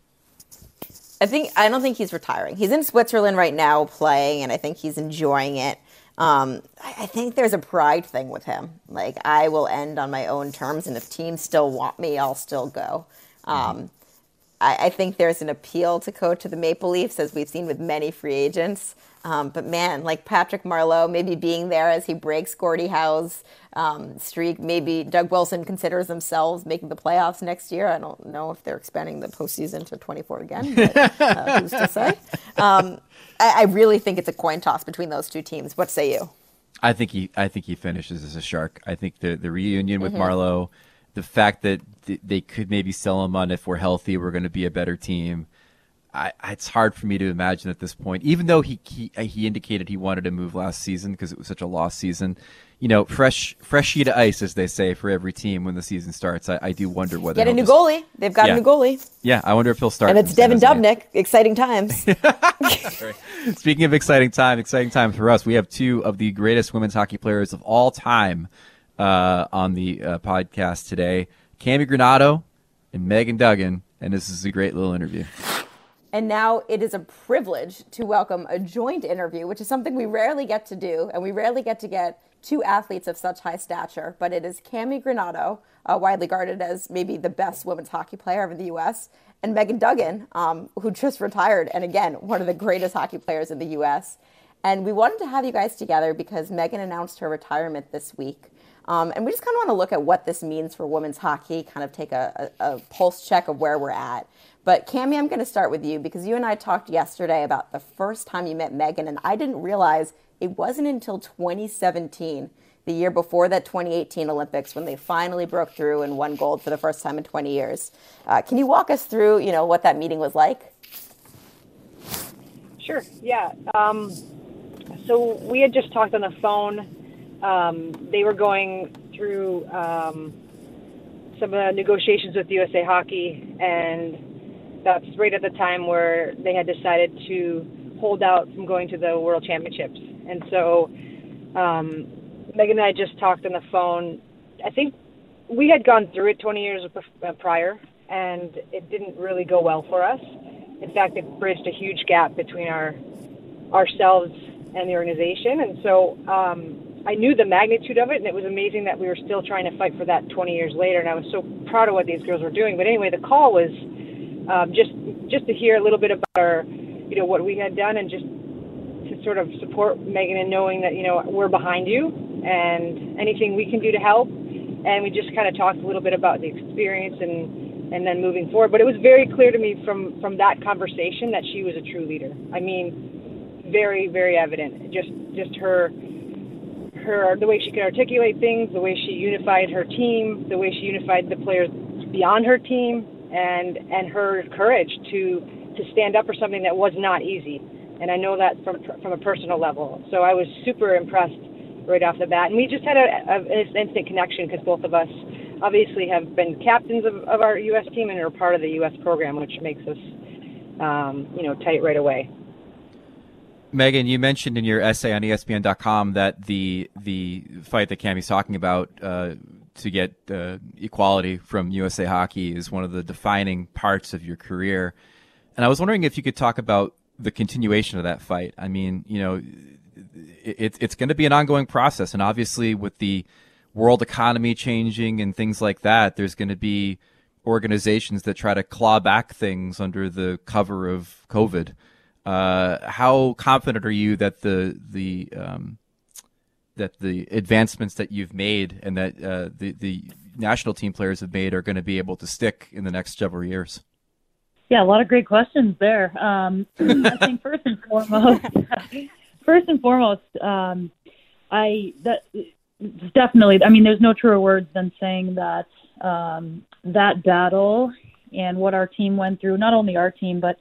I think I don't think he's retiring. He's in Switzerland right now playing, and I think he's enjoying it. Um, I, I think there's a pride thing with him. Like, I will end on my own terms, and if teams still want me, I'll still go. Um, I, I think there's an appeal to coach to the Maple Leafs, as we've seen with many free agents. Um, but man, like Patrick Marleau, maybe being there as he breaks Gordie Howe's um, streak. Maybe Doug Wilson considers themselves making the playoffs next year. I don't know if they're expanding the postseason to twenty-four again, but uh, who's to say? Um, I, I really think it's a coin toss between those two teams. What say you? I think he. I think he finishes as a Shark. I think the the reunion with mm-hmm. Marleau, the fact that th- they could maybe sell him on if we're healthy, we're going to be a better team. I, it's hard for me to imagine at this point, even though he he, he indicated he wanted to move last season because it was such a lost season. You know, fresh fresh sheet of ice, as they say, for every team when the season starts. I, I do wonder whether get a new just, goalie. They've got yeah. a new goalie. Yeah, I wonder if he'll start. And it's Devin Dubnyk. Exciting times. Speaking of exciting time, exciting time for us. We have two of the greatest women's hockey players of all time uh, on the uh, podcast today, Cammi Granato and Megan Duggan, and this is a great little interview. And now it is a privilege to welcome a joint interview, which is something we rarely get to do, and we rarely get to get two athletes of such high stature. But it is Cammi Granato, uh, widely regarded as maybe the best women's hockey player in the U S, and Megan Duggan, um, who just retired, and again, one of the greatest hockey players in the U S. And we wanted to have you guys together because Megan announced her retirement this week. Um, and we just kind of want to look at what this means for women's hockey, kind of take a, a, a pulse check of where we're at. But Cami, I'm going to start with you because you and I talked yesterday about the first time you met Megan, and I didn't realize it wasn't until twenty seventeen, the year before that twenty eighteen Olympics, when they finally broke through and won gold for the first time in twenty years. Uh, can you walk us through, you know, what that meeting was like? Sure. Yeah. Um, so we had just talked on the phone. Um, they were going through um, some uh, negotiations with U S A Hockey, and that's right at the time where they had decided to hold out from going to the World Championships. And so um, Megan and I just talked on the phone. I think we had gone through it twenty years prior, and it didn't really go well for us. In fact, it bridged a huge gap between our ourselves and the organization. And so um, I knew the magnitude of it, and it was amazing that we were still trying to fight for that twenty years later. And I was so proud of what these girls were doing. But anyway, the call was um, just just to hear a little bit about our, you know, what we had done, and just to sort of support Megan and knowing that, you know, we're behind you and anything we can do to help. And we just kind of talked a little bit about the experience and, and then moving forward. But it was very clear to me from, from that conversation that she was a true leader. I mean, very, very evident. Just just her her the way she could articulate things, the way she unified her team, the way she unified the players beyond her team, and and her courage to to stand up for something that was not easy. And I know that from from a personal level. So I was super impressed right off the bat. And we just had a, a, an instant connection because both of us obviously have been captains of, of our U S team and are part of the U S program, which makes us, um, you know, tight right away. Megan, you mentioned in your essay on E S P N dot com that the the fight that Cami's talking about uh, to get uh, equality from U S A Hockey is one of the defining parts of your career. And I was wondering if you could talk about the continuation of that fight. I mean, you know, it, it's going to be an ongoing process. And obviously with the world economy changing and things like that, there's going to be organizations that try to claw back things under the cover of COVID. Uh, how confident are you that the the um, that the advancements that you've made and that uh, the the national team players have made are going to be able to stick in the next several years? Yeah, a lot of great questions there. Um, I think first and foremost, first and foremost, um, I that definitely. I mean, there's no truer words than saying that um, that battle and what our team went through. Not only our team, but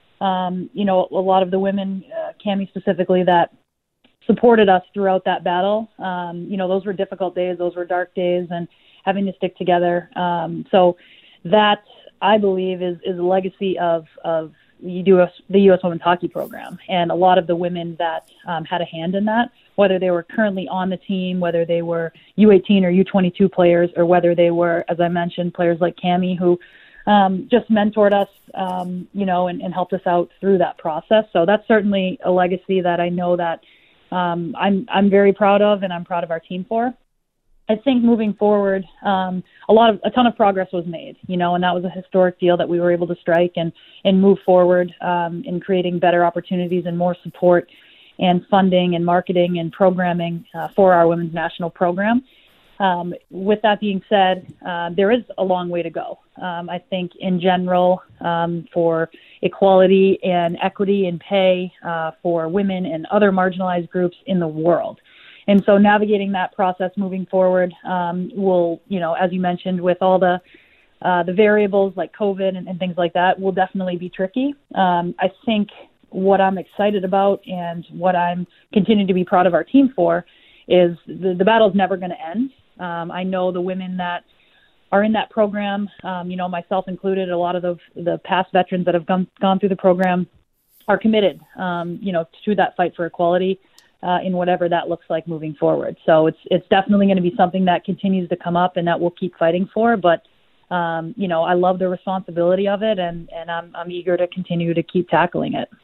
um, you know, a lot of the women, uh, Cami specifically, that supported us throughout that battle. Um, you know, those were difficult days. Those were dark days, and having to stick together. Um, so that, I believe, is, is a legacy of, of the U S, the U S Women's Hockey Program, and a lot of the women that um, had a hand in that, whether they were currently on the team, whether they were U eighteen or U twenty-two players, or whether they were, as I mentioned, players like Cami who um, just mentored us, um, you know, and, and helped us out through that process. So that's certainly a legacy that I know that um, I'm I'm very proud of, and I'm proud of our team for. I think moving forward, um, a lot of a ton of progress was made, you know, and that was a historic deal that we were able to strike and and move forward um, in creating better opportunities and more support and funding and marketing and programming uh, for our women's national program. Um, with that being said, uh, there is a long way to go. Um, I think in general, um, for equality and equity in pay uh, for women and other marginalized groups in the world. And so navigating that process moving forward um, will, you know, as you mentioned, with all the uh, the variables like COVID and, and things like that, will definitely be tricky. Um, I think what I'm excited about and what I'm continuing to be proud of our team for is the, the battle's never going to end. Um, I know the women that are in that program, um, you know, myself included, a lot of the, the past veterans that have gone, gone through the program are committed, um, you know, to that fight for equality. Uh, in whatever that looks like moving forward. So it's it's definitely going to be something that continues to come up and that we'll keep fighting for. But, um, you know, I love the responsibility of it, and, and I'm, I'm eager to continue to keep tackling it.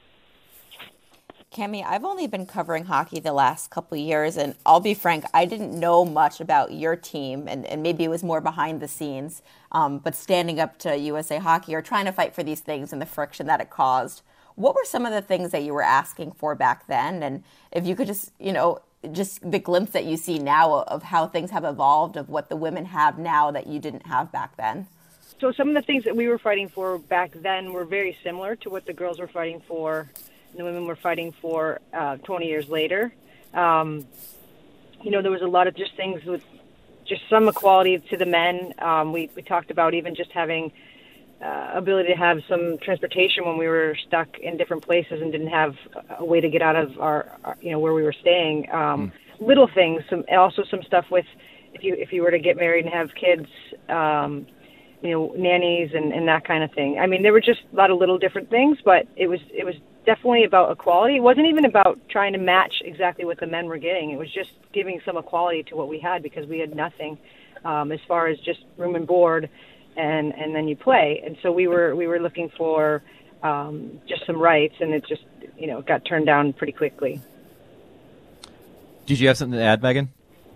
Cami, I've only been covering hockey the last couple of years, and I'll be frank, I didn't know much about your team, and, and maybe it was more behind the scenes. Um, but standing up to U S A Hockey or trying to fight for these things and the friction that it caused, what were some of the things that you were asking for back then? And if you could just, you know, just the glimpse that you see now of how things have evolved, of what the women have now that you didn't have back then? So some of the things that we were fighting for back then were very similar to what the girls were fighting for and the women were fighting for uh, twenty years later. Um, you know, there was a lot of just things with just some equality to the men. Um, we, we talked about even just having uh, ability to have some transportation when we were stuck in different places and didn't have a way to get out of our, our you know, where we were staying. Um, mm. Little things, some also some stuff with if you if you were to get married and have kids, um, you know, nannies and, and that kind of thing. I mean, there were just a lot of little different things, but it was it was definitely about equality. It wasn't even about trying to match exactly what the men were getting. It was just giving some equality to what we had because we had nothing um, as far as just room and board, and, and then you play. And so we were we were looking for um, just some rights, and it just you know got turned down pretty quickly. Did you have something to add, Megan?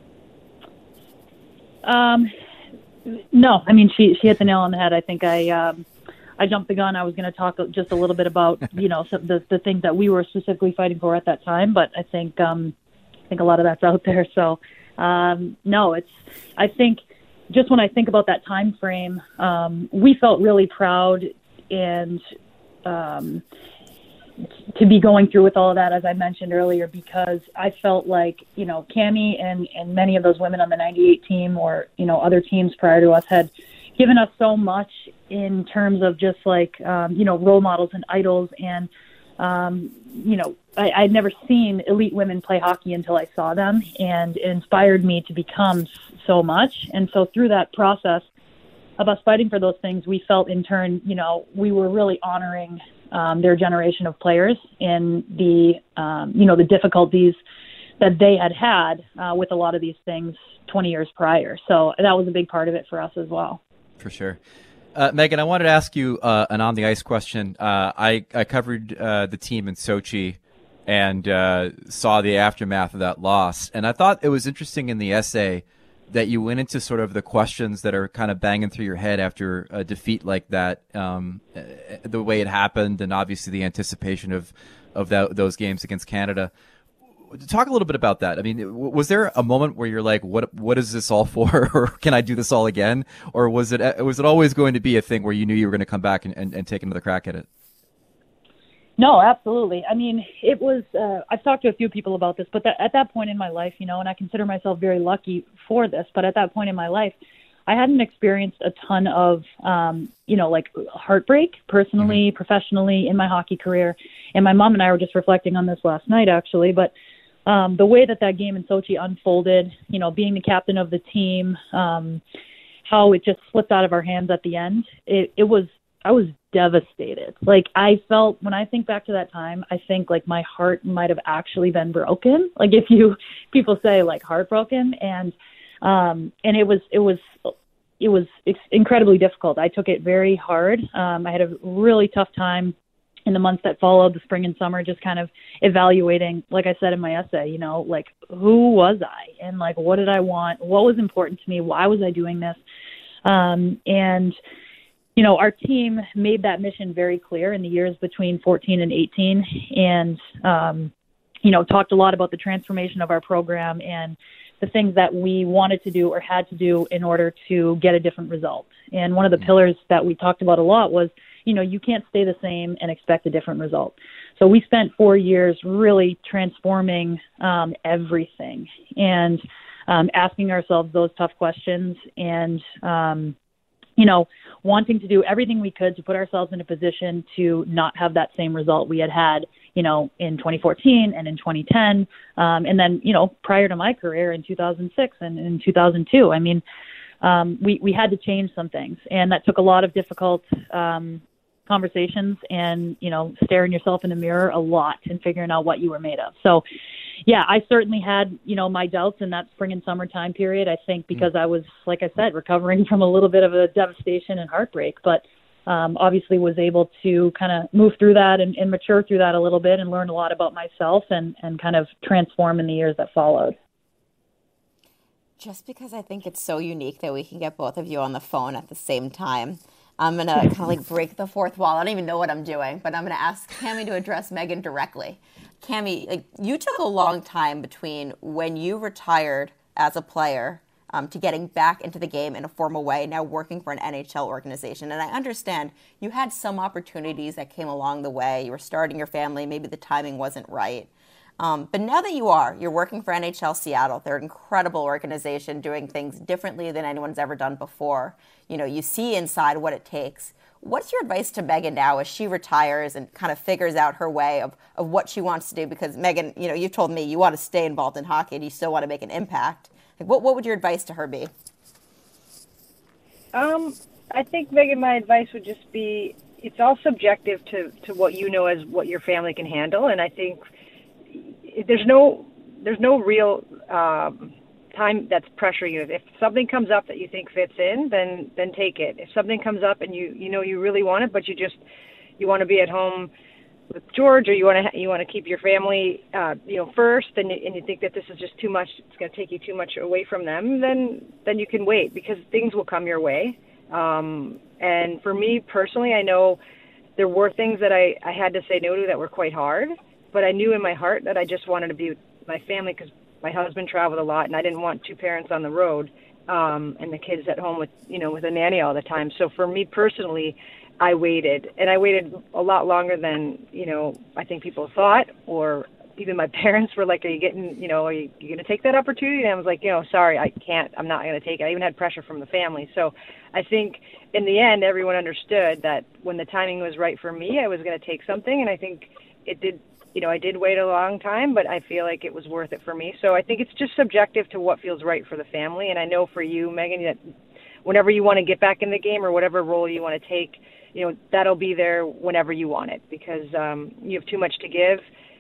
Um. No, I mean, she, she hit the nail on the head. I think I um, I jumped the gun. I was going to talk just a little bit about, you know, some, the, the things that we were specifically fighting for at that time, but I think um, I think a lot of that's out there. So, um, no, it's, I think just when I think about that time frame, um, we felt really proud and um, to be going through with all of that, as I mentioned earlier, because I felt like, you know, Cammie and, and many of those women on the ninety-eight team or, you know, other teams prior to us had given us so much in terms of just like, um, you know, role models and idols. And, um, you know, I, I'd never seen elite women play hockey until I saw them, and it inspired me to become so much. And so through that process of us fighting for those things, we felt in turn, you know, we were really honoring Um, their generation of players and the, um, you know, the difficulties that they had had uh, with a lot of these things twenty years prior. So that was a big part of it for us as well. For sure. Uh, Megan, I wanted to ask you uh, an on-the-ice question. Uh, I, I covered uh, the team in Sochi and uh, saw the aftermath of that loss. And I thought it was interesting in the essay that you went into sort of the questions that are kind of banging through your head after a defeat like that, um, the way it happened, and obviously the anticipation of of that, those games against Canada. Talk a little bit about that. I mean, was there a moment where you're like, "What? What is this all for?" Or can I do this all again? Or was it was it always going to be a thing where you knew you were going to come back and, and, and take another crack at it? No, absolutely. I mean, it was, uh, I've talked to a few people about this, but that, at that point in my life, you know, and I consider myself very lucky for this, but at that point in my life, I hadn't experienced a ton of, um, you know, like heartbreak personally, mm-hmm. professionally in my hockey career. And my mom and I were just reflecting on this last night, actually, but um, the way that that game in Sochi unfolded, you know, being the captain of the team, um, how it just slipped out of our hands at the end, it, it was, I was devastated. Like, I felt, when I think back to that time, I think like my heart might have actually been broken. Like, if you, people say like heartbroken, and, um, and it was, it was, it was incredibly difficult. I took it very hard. Um, I had a really tough time in the months that followed, the spring and summer, just kind of evaluating, like I said in my essay, you know, like, who was I? And like, what did I want? What was important to me? Why was I doing this? Um, and, you know, our team made that mission very clear in the years between fourteen and eighteen, and, um, you know, talked a lot about the transformation of our program and the things that we wanted to do or had to do in order to get a different result. And one of the pillars that we talked about a lot was, you know, you can't stay the same and expect a different result. So we spent four years really transforming um, everything and um, asking ourselves those tough questions and, um, you know, wanting to do everything we could to put ourselves in a position to not have that same result we had had, you know, in twenty fourteen and in twenty ten. Um, and then, you know, prior to my career in two thousand six and in two thousand two, I mean, um, we, we had to change some things, and that took a lot of difficult um, conversations and, you know, staring yourself in the mirror a lot and figuring out what you were made of. So, yeah, I certainly had, you know, my doubts in that spring and summer time period, I think, because I was, like I said, recovering from a little bit of a devastation and heartbreak, but um, obviously was able to kind of move through that and, and mature through that a little bit and learn a lot about myself and, and kind of transform in the years that followed. Just because I think it's so unique that we can get both of you on the phone at the same time. I'm going to kind of like break the fourth wall. I don't even know what I'm doing, but I'm going to ask Cammie to address Megan directly. Cammie, like, you took a long time between when you retired as a player um, to getting back into the game in a formal way, now working for an N H L organization. And I understand you had some opportunities that came along the way. You were starting your family. Maybe the timing wasn't right. Um, but now that you are, you're working for N H L Seattle. They're an incredible organization doing things differently than anyone's ever done before. You know, you see inside what it takes. What's your advice to Megan now as she retires and kind of figures out her way of, of what she wants to do? Because Megan, you know, you've told me you want to stay involved in hockey and you still want to make an impact. Like, what, what would your advice to her be? Um, I think, Megan, my advice would just be, it's all subjective to, to what you know as what your family can handle. And I think there's no there's no real um, time that's pressuring you. If something comes up that you think fits in, then then take it. If something comes up and you you know you really want it, but you just you want to be at home with George, or you want to you want to keep your family uh, you know first, and and you think that this is just too much, it's going to take you too much away from them, then then you can wait, because things will come your way. Um, and for me personally, I know there were things that I, I had to say no to that were quite hard. But I knew in my heart that I just wanted to be with my family, because my husband traveled a lot, and I didn't want two parents on the road um, and the kids at home with, you know, with a nanny all the time. So for me personally, I waited, and I waited a lot longer than, you know, I think people thought, or even my parents were like, are you getting, you know, are you, you going to take that opportunity? And I was like, you know, sorry, I can't, I'm not going to take it. I even had pressure from the family. So I think in the end, everyone understood that when the timing was right for me, I was going to take something. And I think it did. You know, I did wait a long time, but I feel like it was worth it for me. So I think it's just subjective to what feels right for the family. And I know for you, Megan, that whenever you want to get back in the game or whatever role you want to take, you know, that'll be there whenever you want it, because um, you have too much to give,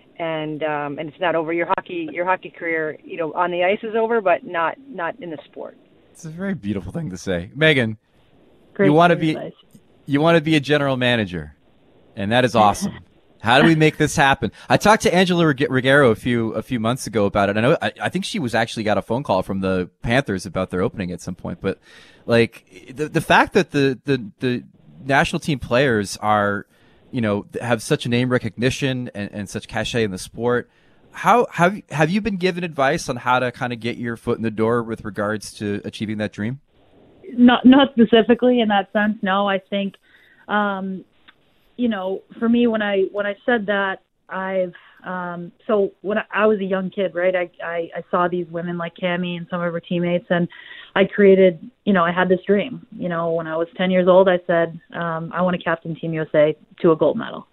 and um, and it's not over. Your hockey your hockey career, you know, on the ice is over, but not not in the sport. It's a very beautiful thing to say, Megan. Great you want to be advice. you want to be a general manager, and that is awesome. How do we make this happen? I talked to Angela Ruggiero a few a few months ago about it. I know I, I think she was actually got a phone call from the Panthers about their opening at some point. But like the the fact that the the, the national team players are, you know, have such name recognition and, and such cachet in the sport. How have have you been given advice on how to kind of get your foot in the door with regards to achieving that dream? Not not specifically in that sense. No, I think. Um, You know, for me, when I when I said that, I've um, so when I, I was a young kid, right? I, I I saw these women like Cammie and some of her teammates, and I created, you know, I had this dream. You know, when I was ten years old, I said um, I want to captain Team U S A to a gold medal,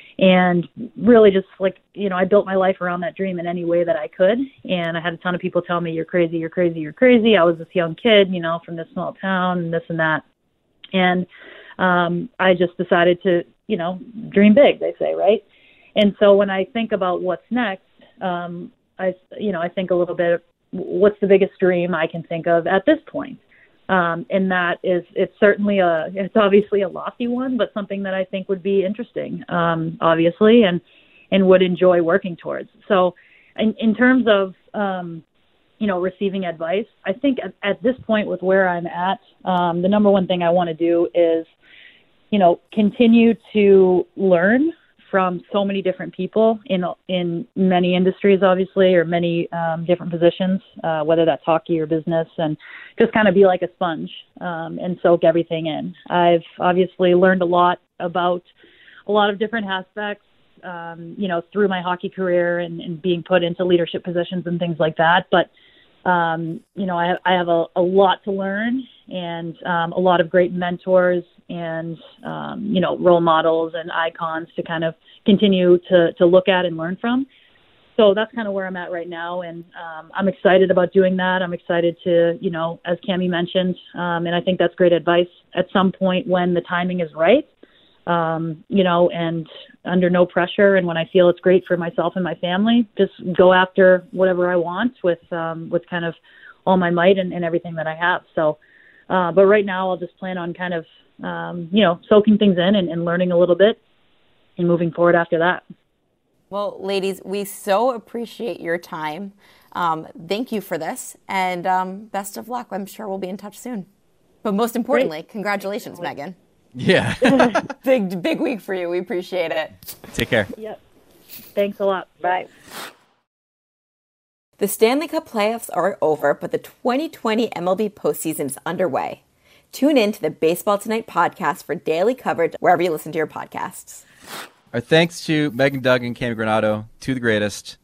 and really just like, you know, I built my life around that dream in any way that I could. And I had a ton of people tell me, "You're crazy, you're crazy, you're crazy." I was this young kid, you know, from this small town, and this and that, and um, I just decided to, you know, dream big, they say, right? And so when I think about what's next, um, I, you know, I think a little bit, what's the biggest dream I can think of at this point? Um, and that is, it's certainly a, it's obviously a lofty one, but something that I think would be interesting, um, obviously, and, and would enjoy working towards. So in, in terms of, um, you know, receiving advice, I think at, at this point with where I'm at, um, the number one thing I want to do is, you know, continue to learn from so many different people in in many industries, obviously, or many um, different positions, uh, whether that's hockey or business, and just kind of be like a sponge um, and soak everything in. I've obviously learned a lot about a lot of different aspects, um, you know, through my hockey career and, and being put into leadership positions and things like that. But Um, you know, I have, I have a, a lot to learn, and um, a lot of great mentors and, um, you know, role models and icons to kind of continue to, to look at and learn from. So that's kind of where I'm at right now. And um, I'm excited about doing that. I'm excited to, you know, as Cammie mentioned, um, and I think that's great advice, at some point when the timing is right, um, you know, and under no pressure. And when I feel it's great for myself and my family, just go after whatever I want with, um, with kind of all my might and, and everything that I have. So, uh, but right now I'll just plan on kind of, um, you know, soaking things in and, and learning a little bit and moving forward after that. Well, ladies, we so appreciate your time. Um, thank you for this, and um, best of luck. I'm sure we'll be in touch soon. But most importantly, Great. Congratulations, Megan. Yeah. Big, big week for you. We appreciate it. Take care. Yep. Thanks a lot. Bye. The Stanley Cup playoffs are over, but the twenty twenty M L B postseason is underway. Tune in to the Baseball Tonight podcast for daily coverage wherever you listen to your podcasts. Our thanks to Megan Duggan, Cammy Granato, two of the greatest.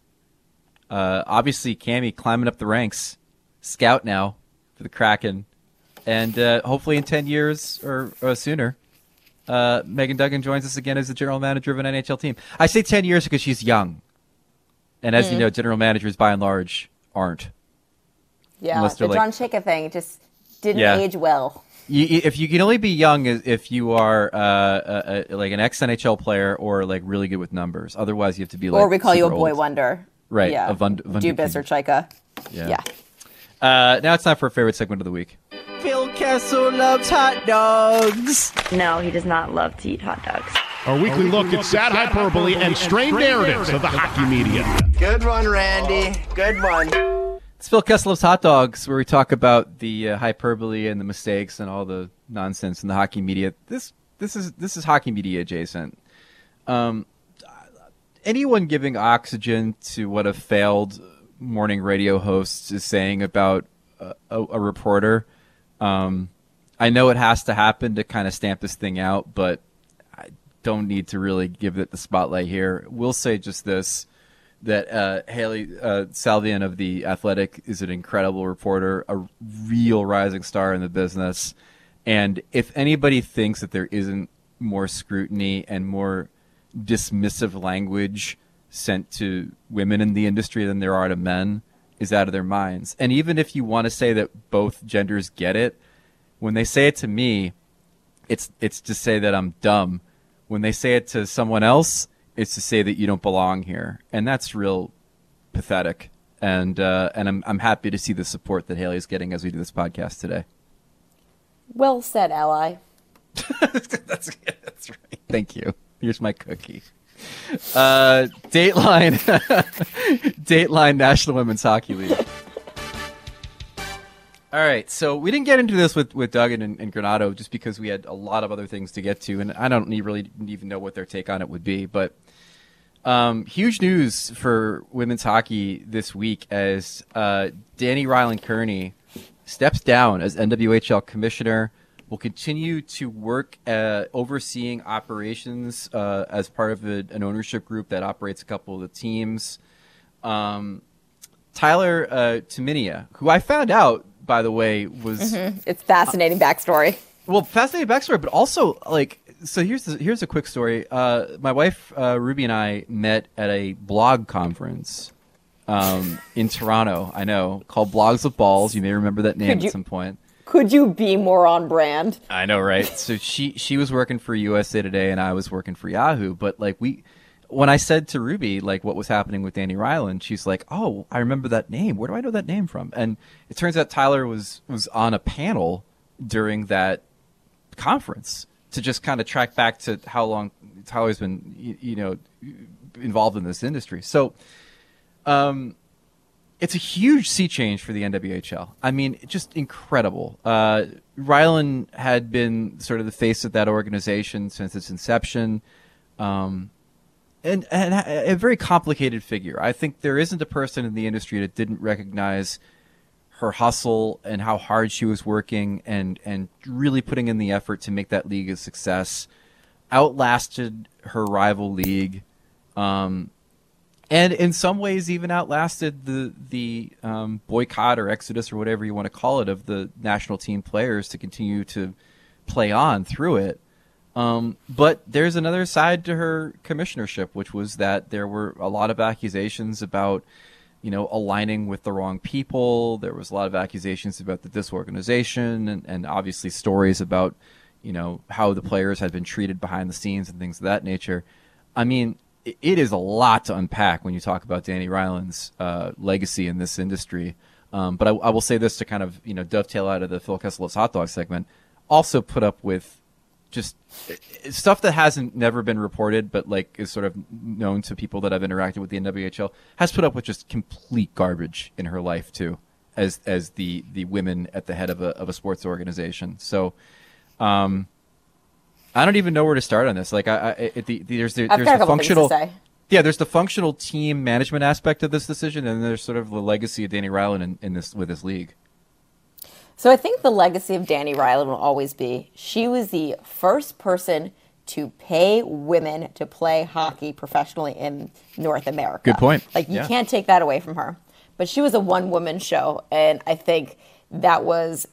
Uh, obviously, Cammy climbing up the ranks, scout now for the Kraken, and uh, hopefully in ten years or, or sooner, uh, Megan Duggan joins us again as the general manager of an N H L team. I say ten years because she's young, and as mm. you know, general managers by and large aren't. Yeah, the like, John Chayka thing just didn't yeah. age well. You, if you can only be young if you are uh, a, a, like an ex-N H L player or like really good with numbers. Otherwise, you have to be like. Or we call you a boy old. wonder. Right. Yeah. A Vund- Dubas or Chayka. Yeah. yeah. Uh, now it's time for a favorite segment of the week. Phil Kessel loves hot dogs. No, he does not love to eat hot dogs. Our weekly, weekly look, look at sad hyperbole, hyperbole and strained narratives, narratives of the hockey media. Good one, Randy. Good one. It's Phil Kessel loves hot dogs, where we talk about the uh, hyperbole and the mistakes and all the nonsense in the hockey media. This this is this is hockey media adjacent. Um, anyone giving oxygen to what a failed morning radio host is saying about a, a, a reporter, um, I know it has to happen to kind of stamp this thing out, but I don't need to really give it the spotlight here. We'll say just this. That uh, Haley uh, Salvian of The Athletic is an incredible reporter, a real rising star in the business. And if anybody thinks that there isn't more scrutiny and more dismissive language sent to women in the industry than there are to men, is out of their minds. And even if you want to say that both genders get it, when they say it to me, it's it's to say that I'm dumb. When they say it to someone else, it's to say that you don't belong here, and that's real pathetic. And uh, and I'm I'm happy to see the support that Haley's getting as we do this podcast today. Well said, ally. that's that's right. Thank you. Here's my cookie. Uh, Dateline, Dateline National Women's Hockey League. All right, so we didn't get into this with, with Duggan and, and Granato just because we had a lot of other things to get to, and I don't need, really even know what their take on it would be. But um, huge news for women's hockey this week as uh, Danny Ryland-Kearney steps down as N W H L commissioner, will continue to work uh, overseeing operations uh, as part of a, an ownership group that operates a couple of the teams. Um, Tyler uh, Tuminia, who I found out, by the way, was mm-hmm. It's fascinating backstory. Well, fascinating backstory, but also like so. Here's the, here's a quick story. Uh, my wife uh, Ruby and I met at a blog conference um, in Toronto. I know, called Blogs with Balls. You may remember that name you, at some point. Could you be more on brand? I know, right? So she she was working for U S A Today, and I was working for Yahoo. But like we. When I said to Ruby, like, what was happening with Danny Ryland, she's like, oh, I remember that name. Where do I know that name from? And it turns out Tyler was, was on a panel during that conference to just kind of track back to how long Tyler's been, you, you know, involved in this industry. So um, it's a huge sea change for the N W H L. I mean, just incredible. Uh, Ryland had been sort of the face of that organization since its inception. Um And, and a very complicated figure. I think there isn't a person in the industry that didn't recognize her hustle and how hard she was working and, and really putting in the effort to make that league a success. Outlasted her rival league, um, and in some ways even outlasted the the um, boycott or exodus or whatever you want to call it of the national team players to continue to play on through it. Um, but there's another side to her commissionership, which was that there were a lot of accusations about, you know, aligning with the wrong people. There was a lot of accusations about the disorganization and, and obviously stories about, you know, how the players had been treated behind the scenes and things of that nature. I mean, it, it is a lot to unpack when you talk about Danny Ryland's uh, legacy in this industry. Um, but I, I will say this to kind of, you know, dovetail out of the Phil Kessel Loves Hot Dog segment. Also put up with just stuff that hasn't never been reported, but like is sort of known to people that have interacted with the N W H L, has put up with just complete garbage in her life too, as as the the women at the head of a of a sports organization. So, um, I don't even know where to start on this. Like, I, I it, the, the, there's the, I've there's got a the couple functional, things to say. yeah, there's the functional team management aspect of this decision, and there's sort of the legacy of Danny Ryland in, in this with this league. So I think the legacy of Danny Ryland will always be she was the first person to pay women to play hockey professionally in North America. Good point. Like, you Yeah. can't take that away from her. But she was a one-woman show, and I think that was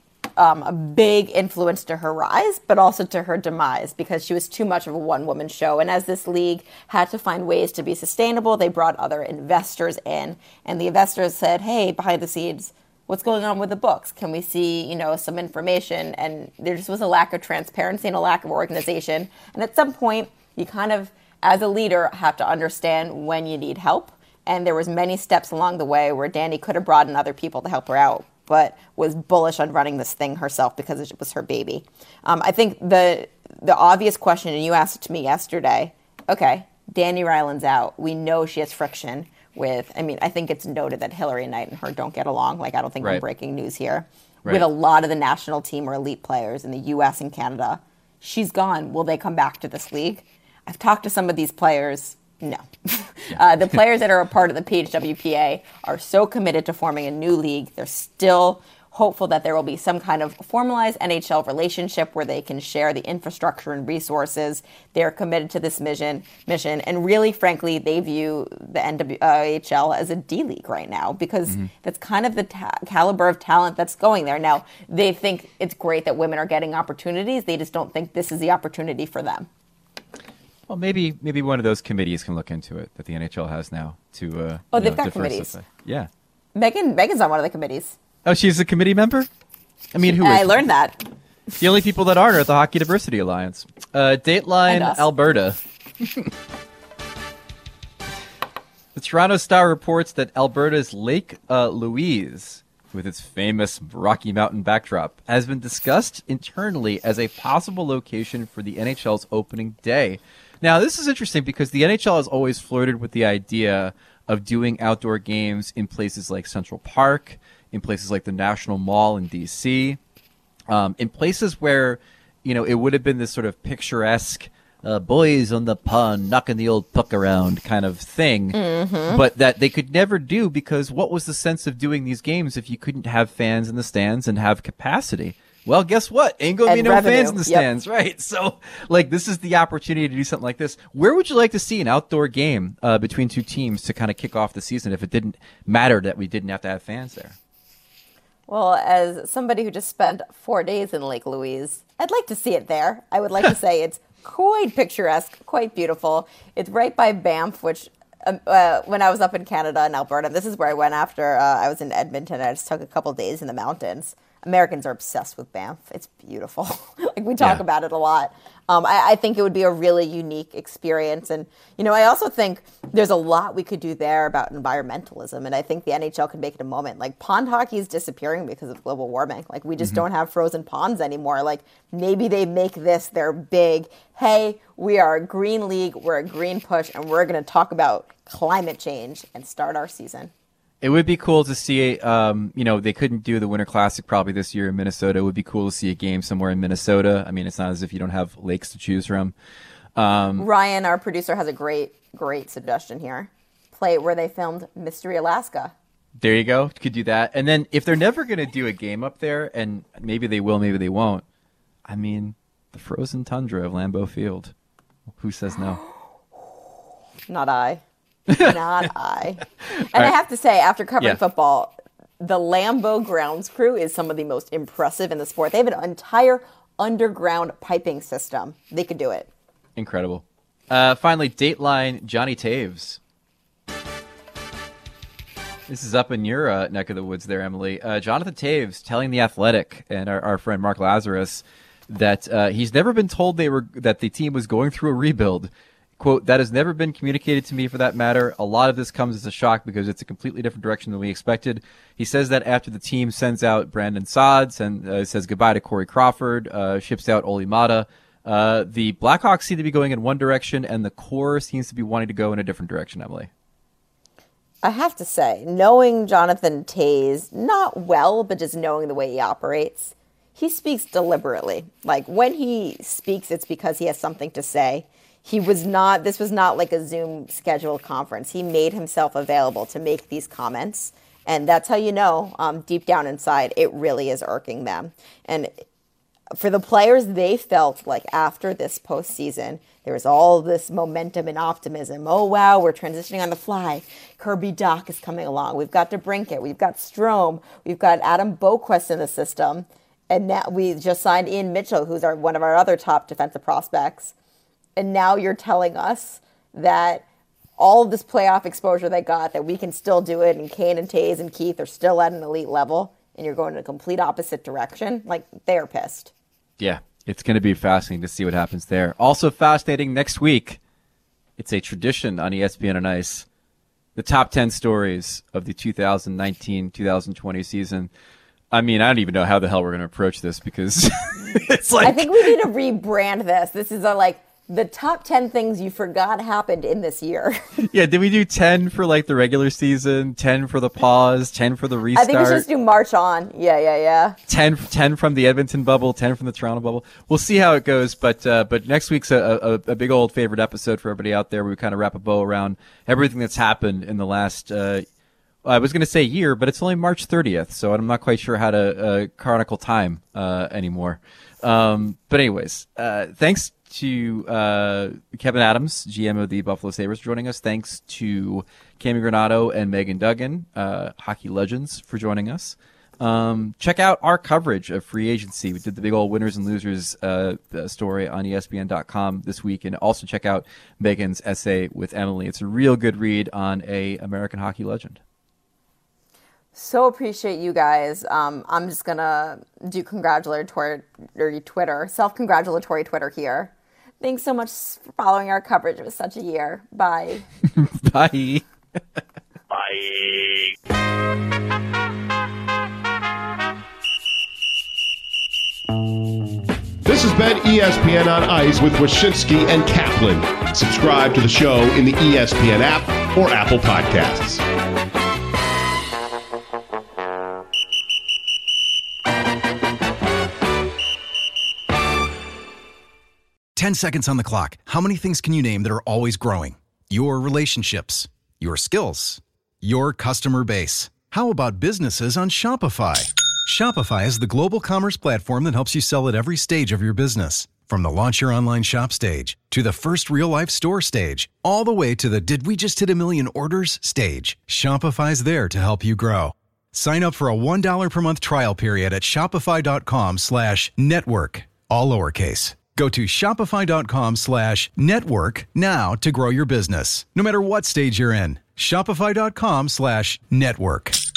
um, a big influence to her rise, but also to her demise, because she was too much of a one-woman show. And as this league had to find ways to be sustainable, they brought other investors in, and the investors said, hey, behind the scenes, what's going on with the books? Can we see, you know, some information? And there just was a lack of transparency and a lack of organization. And at some point, you kind of, as a leader, have to understand when you need help. And there was many steps along the way where Danny could have brought in other people to help her out, but was bullish on running this thing herself because it was her baby. Um, I think the the obvious question, and you asked it to me yesterday, okay, Danny Ryland's out. We know she has friction with, I mean, I think it's noted that Hillary Knight and her don't get along. Like, I don't think Right. we're breaking news here. Right. With a lot of the national team or elite players in the U S and Canada. She's gone. Will they come back to this league? I've talked to some of these players. No. uh, the players that are a part of the P H W P A are so committed to forming a new league. They're still hopeful that there will be some kind of formalized N H L relationship where they can share the infrastructure and resources. They're committed to this mission, mission, and really, frankly, they view the N W H L as a D league right now, because mm-hmm. that's kind of the ta- caliber of talent that's going there. Now, they think it's great that women are getting opportunities. They just don't think this is the opportunity for them. Well, maybe maybe one of those committees can look into it that the N H L has now to. Uh, oh, you they've know, got committees. Yeah. Megan, Megan's on one of the committees. Oh, she's a committee member? I mean, who is? I learned that. The only people that aren't are at the Hockey Diversity Alliance. Uh, Dateline, Alberta. The Toronto Star reports that Alberta's Lake uh, Louise, with its famous Rocky Mountain backdrop, has been discussed internally as a possible location for the N H L's opening day. Now, this is interesting because the N H L has always flirted with the idea of doing outdoor games in places like Central Park, in places like the National Mall in D C, um, in places where, you know, it would have been this sort of picturesque uh, boys on the pond knocking the old puck around kind of thing, mm-hmm. but that they could never do because what was the sense of doing these games if you couldn't have fans in the stands and have capacity? Well, guess what? Ain't gonna be no revenue. fans in the Yep. stands, right? So, like, this is the opportunity to do something like this. Where would you like to see an outdoor game uh, between two teams to kind of kick off the season if it didn't matter that we didn't have to have fans there? Well, as somebody who just spent four days in Lake Louise, I'd like to see it there. I would like to say it's quite picturesque, quite beautiful. It's right by Banff, which um, uh, when I was up in Canada and Alberta, this is where I went after uh, I was in Edmonton. I just took a couple days in the mountains. Americans are obsessed with Banff. It's beautiful. Like, we talk Yeah. about it a lot. Um, I, I think it would be a really unique experience. And, you know, I also think there's a lot we could do there about environmentalism. And I think the N H L could make it a moment. Like, pond hockey is disappearing because of global warming. Like, we just Mm-hmm. don't have frozen ponds anymore. Like, maybe they make this their big, hey, we are a green league, we're a green push, and we're going to talk about climate change and start our season. It would be cool to see, um, you know, they couldn't do the Winter Classic probably this year in Minnesota. It would be cool to see a game somewhere in Minnesota. I mean, it's not as if you don't have lakes to choose from. Um, Ryan, our producer, has a great, great suggestion here. Play where they filmed Mystery Alaska. There you go. Could do that. And then if they're never going to do a game up there, and maybe they will, maybe they won't, I mean, the frozen tundra of Lambeau Field. Who says no? Not I. Not I. And I have to say, after covering Yeah. football, the Lambeau grounds crew is some of the most impressive in the sport. They have an entire underground piping system. They could do it. Incredible. Uh, finally, Dateline, Johnny Taves. This is up in your uh, neck of the woods there, Emily. Uh, Jonathan Taves telling The Athletic and our, our friend Mark Lazarus that uh, he's never been told they were that the team was going through a rebuild. Quote, that has never been communicated to me for that matter. A lot of this comes as a shock because it's a completely different direction than we expected. He says that after the team sends out Brandon Saad and uh, says goodbye to Corey Crawford, uh, ships out Oli Mata, uh, the Blackhawks seem to be going in one direction and the core seems to be wanting to go in a different direction, Emily. I have to say, knowing Jonathan Taves, not well, but just knowing the way he operates, he speaks deliberately. Like, when he speaks, it's because he has something to say. He was not, this was not like a Zoom scheduled conference. He made himself available to make these comments. And that's how you know, um, deep down inside, it really is irking them. And for the players, they felt like after this postseason, there was all this momentum and optimism. Oh, wow, we're transitioning on the fly. Kirby Dach is coming along. We've got DeBrincat. We've got Strome. We've got Adam Boquist in the system. And now we just signed Ian Mitchell, who's our, one of our other top defensive prospects. And now you're telling us that all of this playoff exposure they got, that we can still do it, and Kane and Taves and Keith are still at an elite level, and you're going in a complete opposite direction. Like, they're pissed. Yeah, it's going to be fascinating to see what happens there. Also fascinating next week, it's a tradition on E S P N on Ice, the top ten stories of the two thousand nineteen two thousand twenty season. I mean, I don't even know how the hell we're going to approach this, because it's like... I think we need to rebrand this. This is a, like... the top ten things you forgot happened in this year. Yeah, did we do ten for like the regular season, ten for the pause, ten for the restart? I think we should just do March on. Yeah, yeah, yeah. ten, ten from the Edmonton bubble, ten from the Toronto bubble. We'll see how it goes, but uh, but next week's a, a, a big old favorite episode for everybody out there. We kind of wrap a bow around everything that's happened in the last, uh, I was going to say year, but it's only March thirtieth, so I'm not quite sure how to uh, chronicle time uh, anymore. Um, but anyways, uh, thanks to uh, Kevin Adams, G M of the Buffalo Sabres, joining us. Thanks to Cammy Granato and Megan Duggan, uh, hockey legends, for joining us. Um, check out our coverage of free agency. We did the big old winners and losers uh, story on E S P N dot com this week, and also check out Megan's essay with Emily. It's a real good read on a American hockey legend. So appreciate you guys. Um, I'm just going to do congratulatory Twitter, self-congratulatory Twitter here. Thanks so much for following our coverage. It was such a year. Bye. Bye. Bye. This has been E S P N on Ice with Wyshynski and Kaplan. Subscribe to the show in the E S P N app or Apple Podcasts. ten seconds on the clock. How many things can you name that are always growing? Your relationships, your skills, your customer base. How about businesses on Shopify? Shopify is the global commerce platform that helps you sell at every stage of your business. From the launch your online shop stage, to the first real-life store stage, all the way to the did we just hit a million orders stage. Shopify's there to help you grow. Sign up for a one dollar per month trial period at shopify.com slash network, all lowercase. Go to shopify.com slash network now to grow your business, no matter what stage you're in. Shopify.com slash network.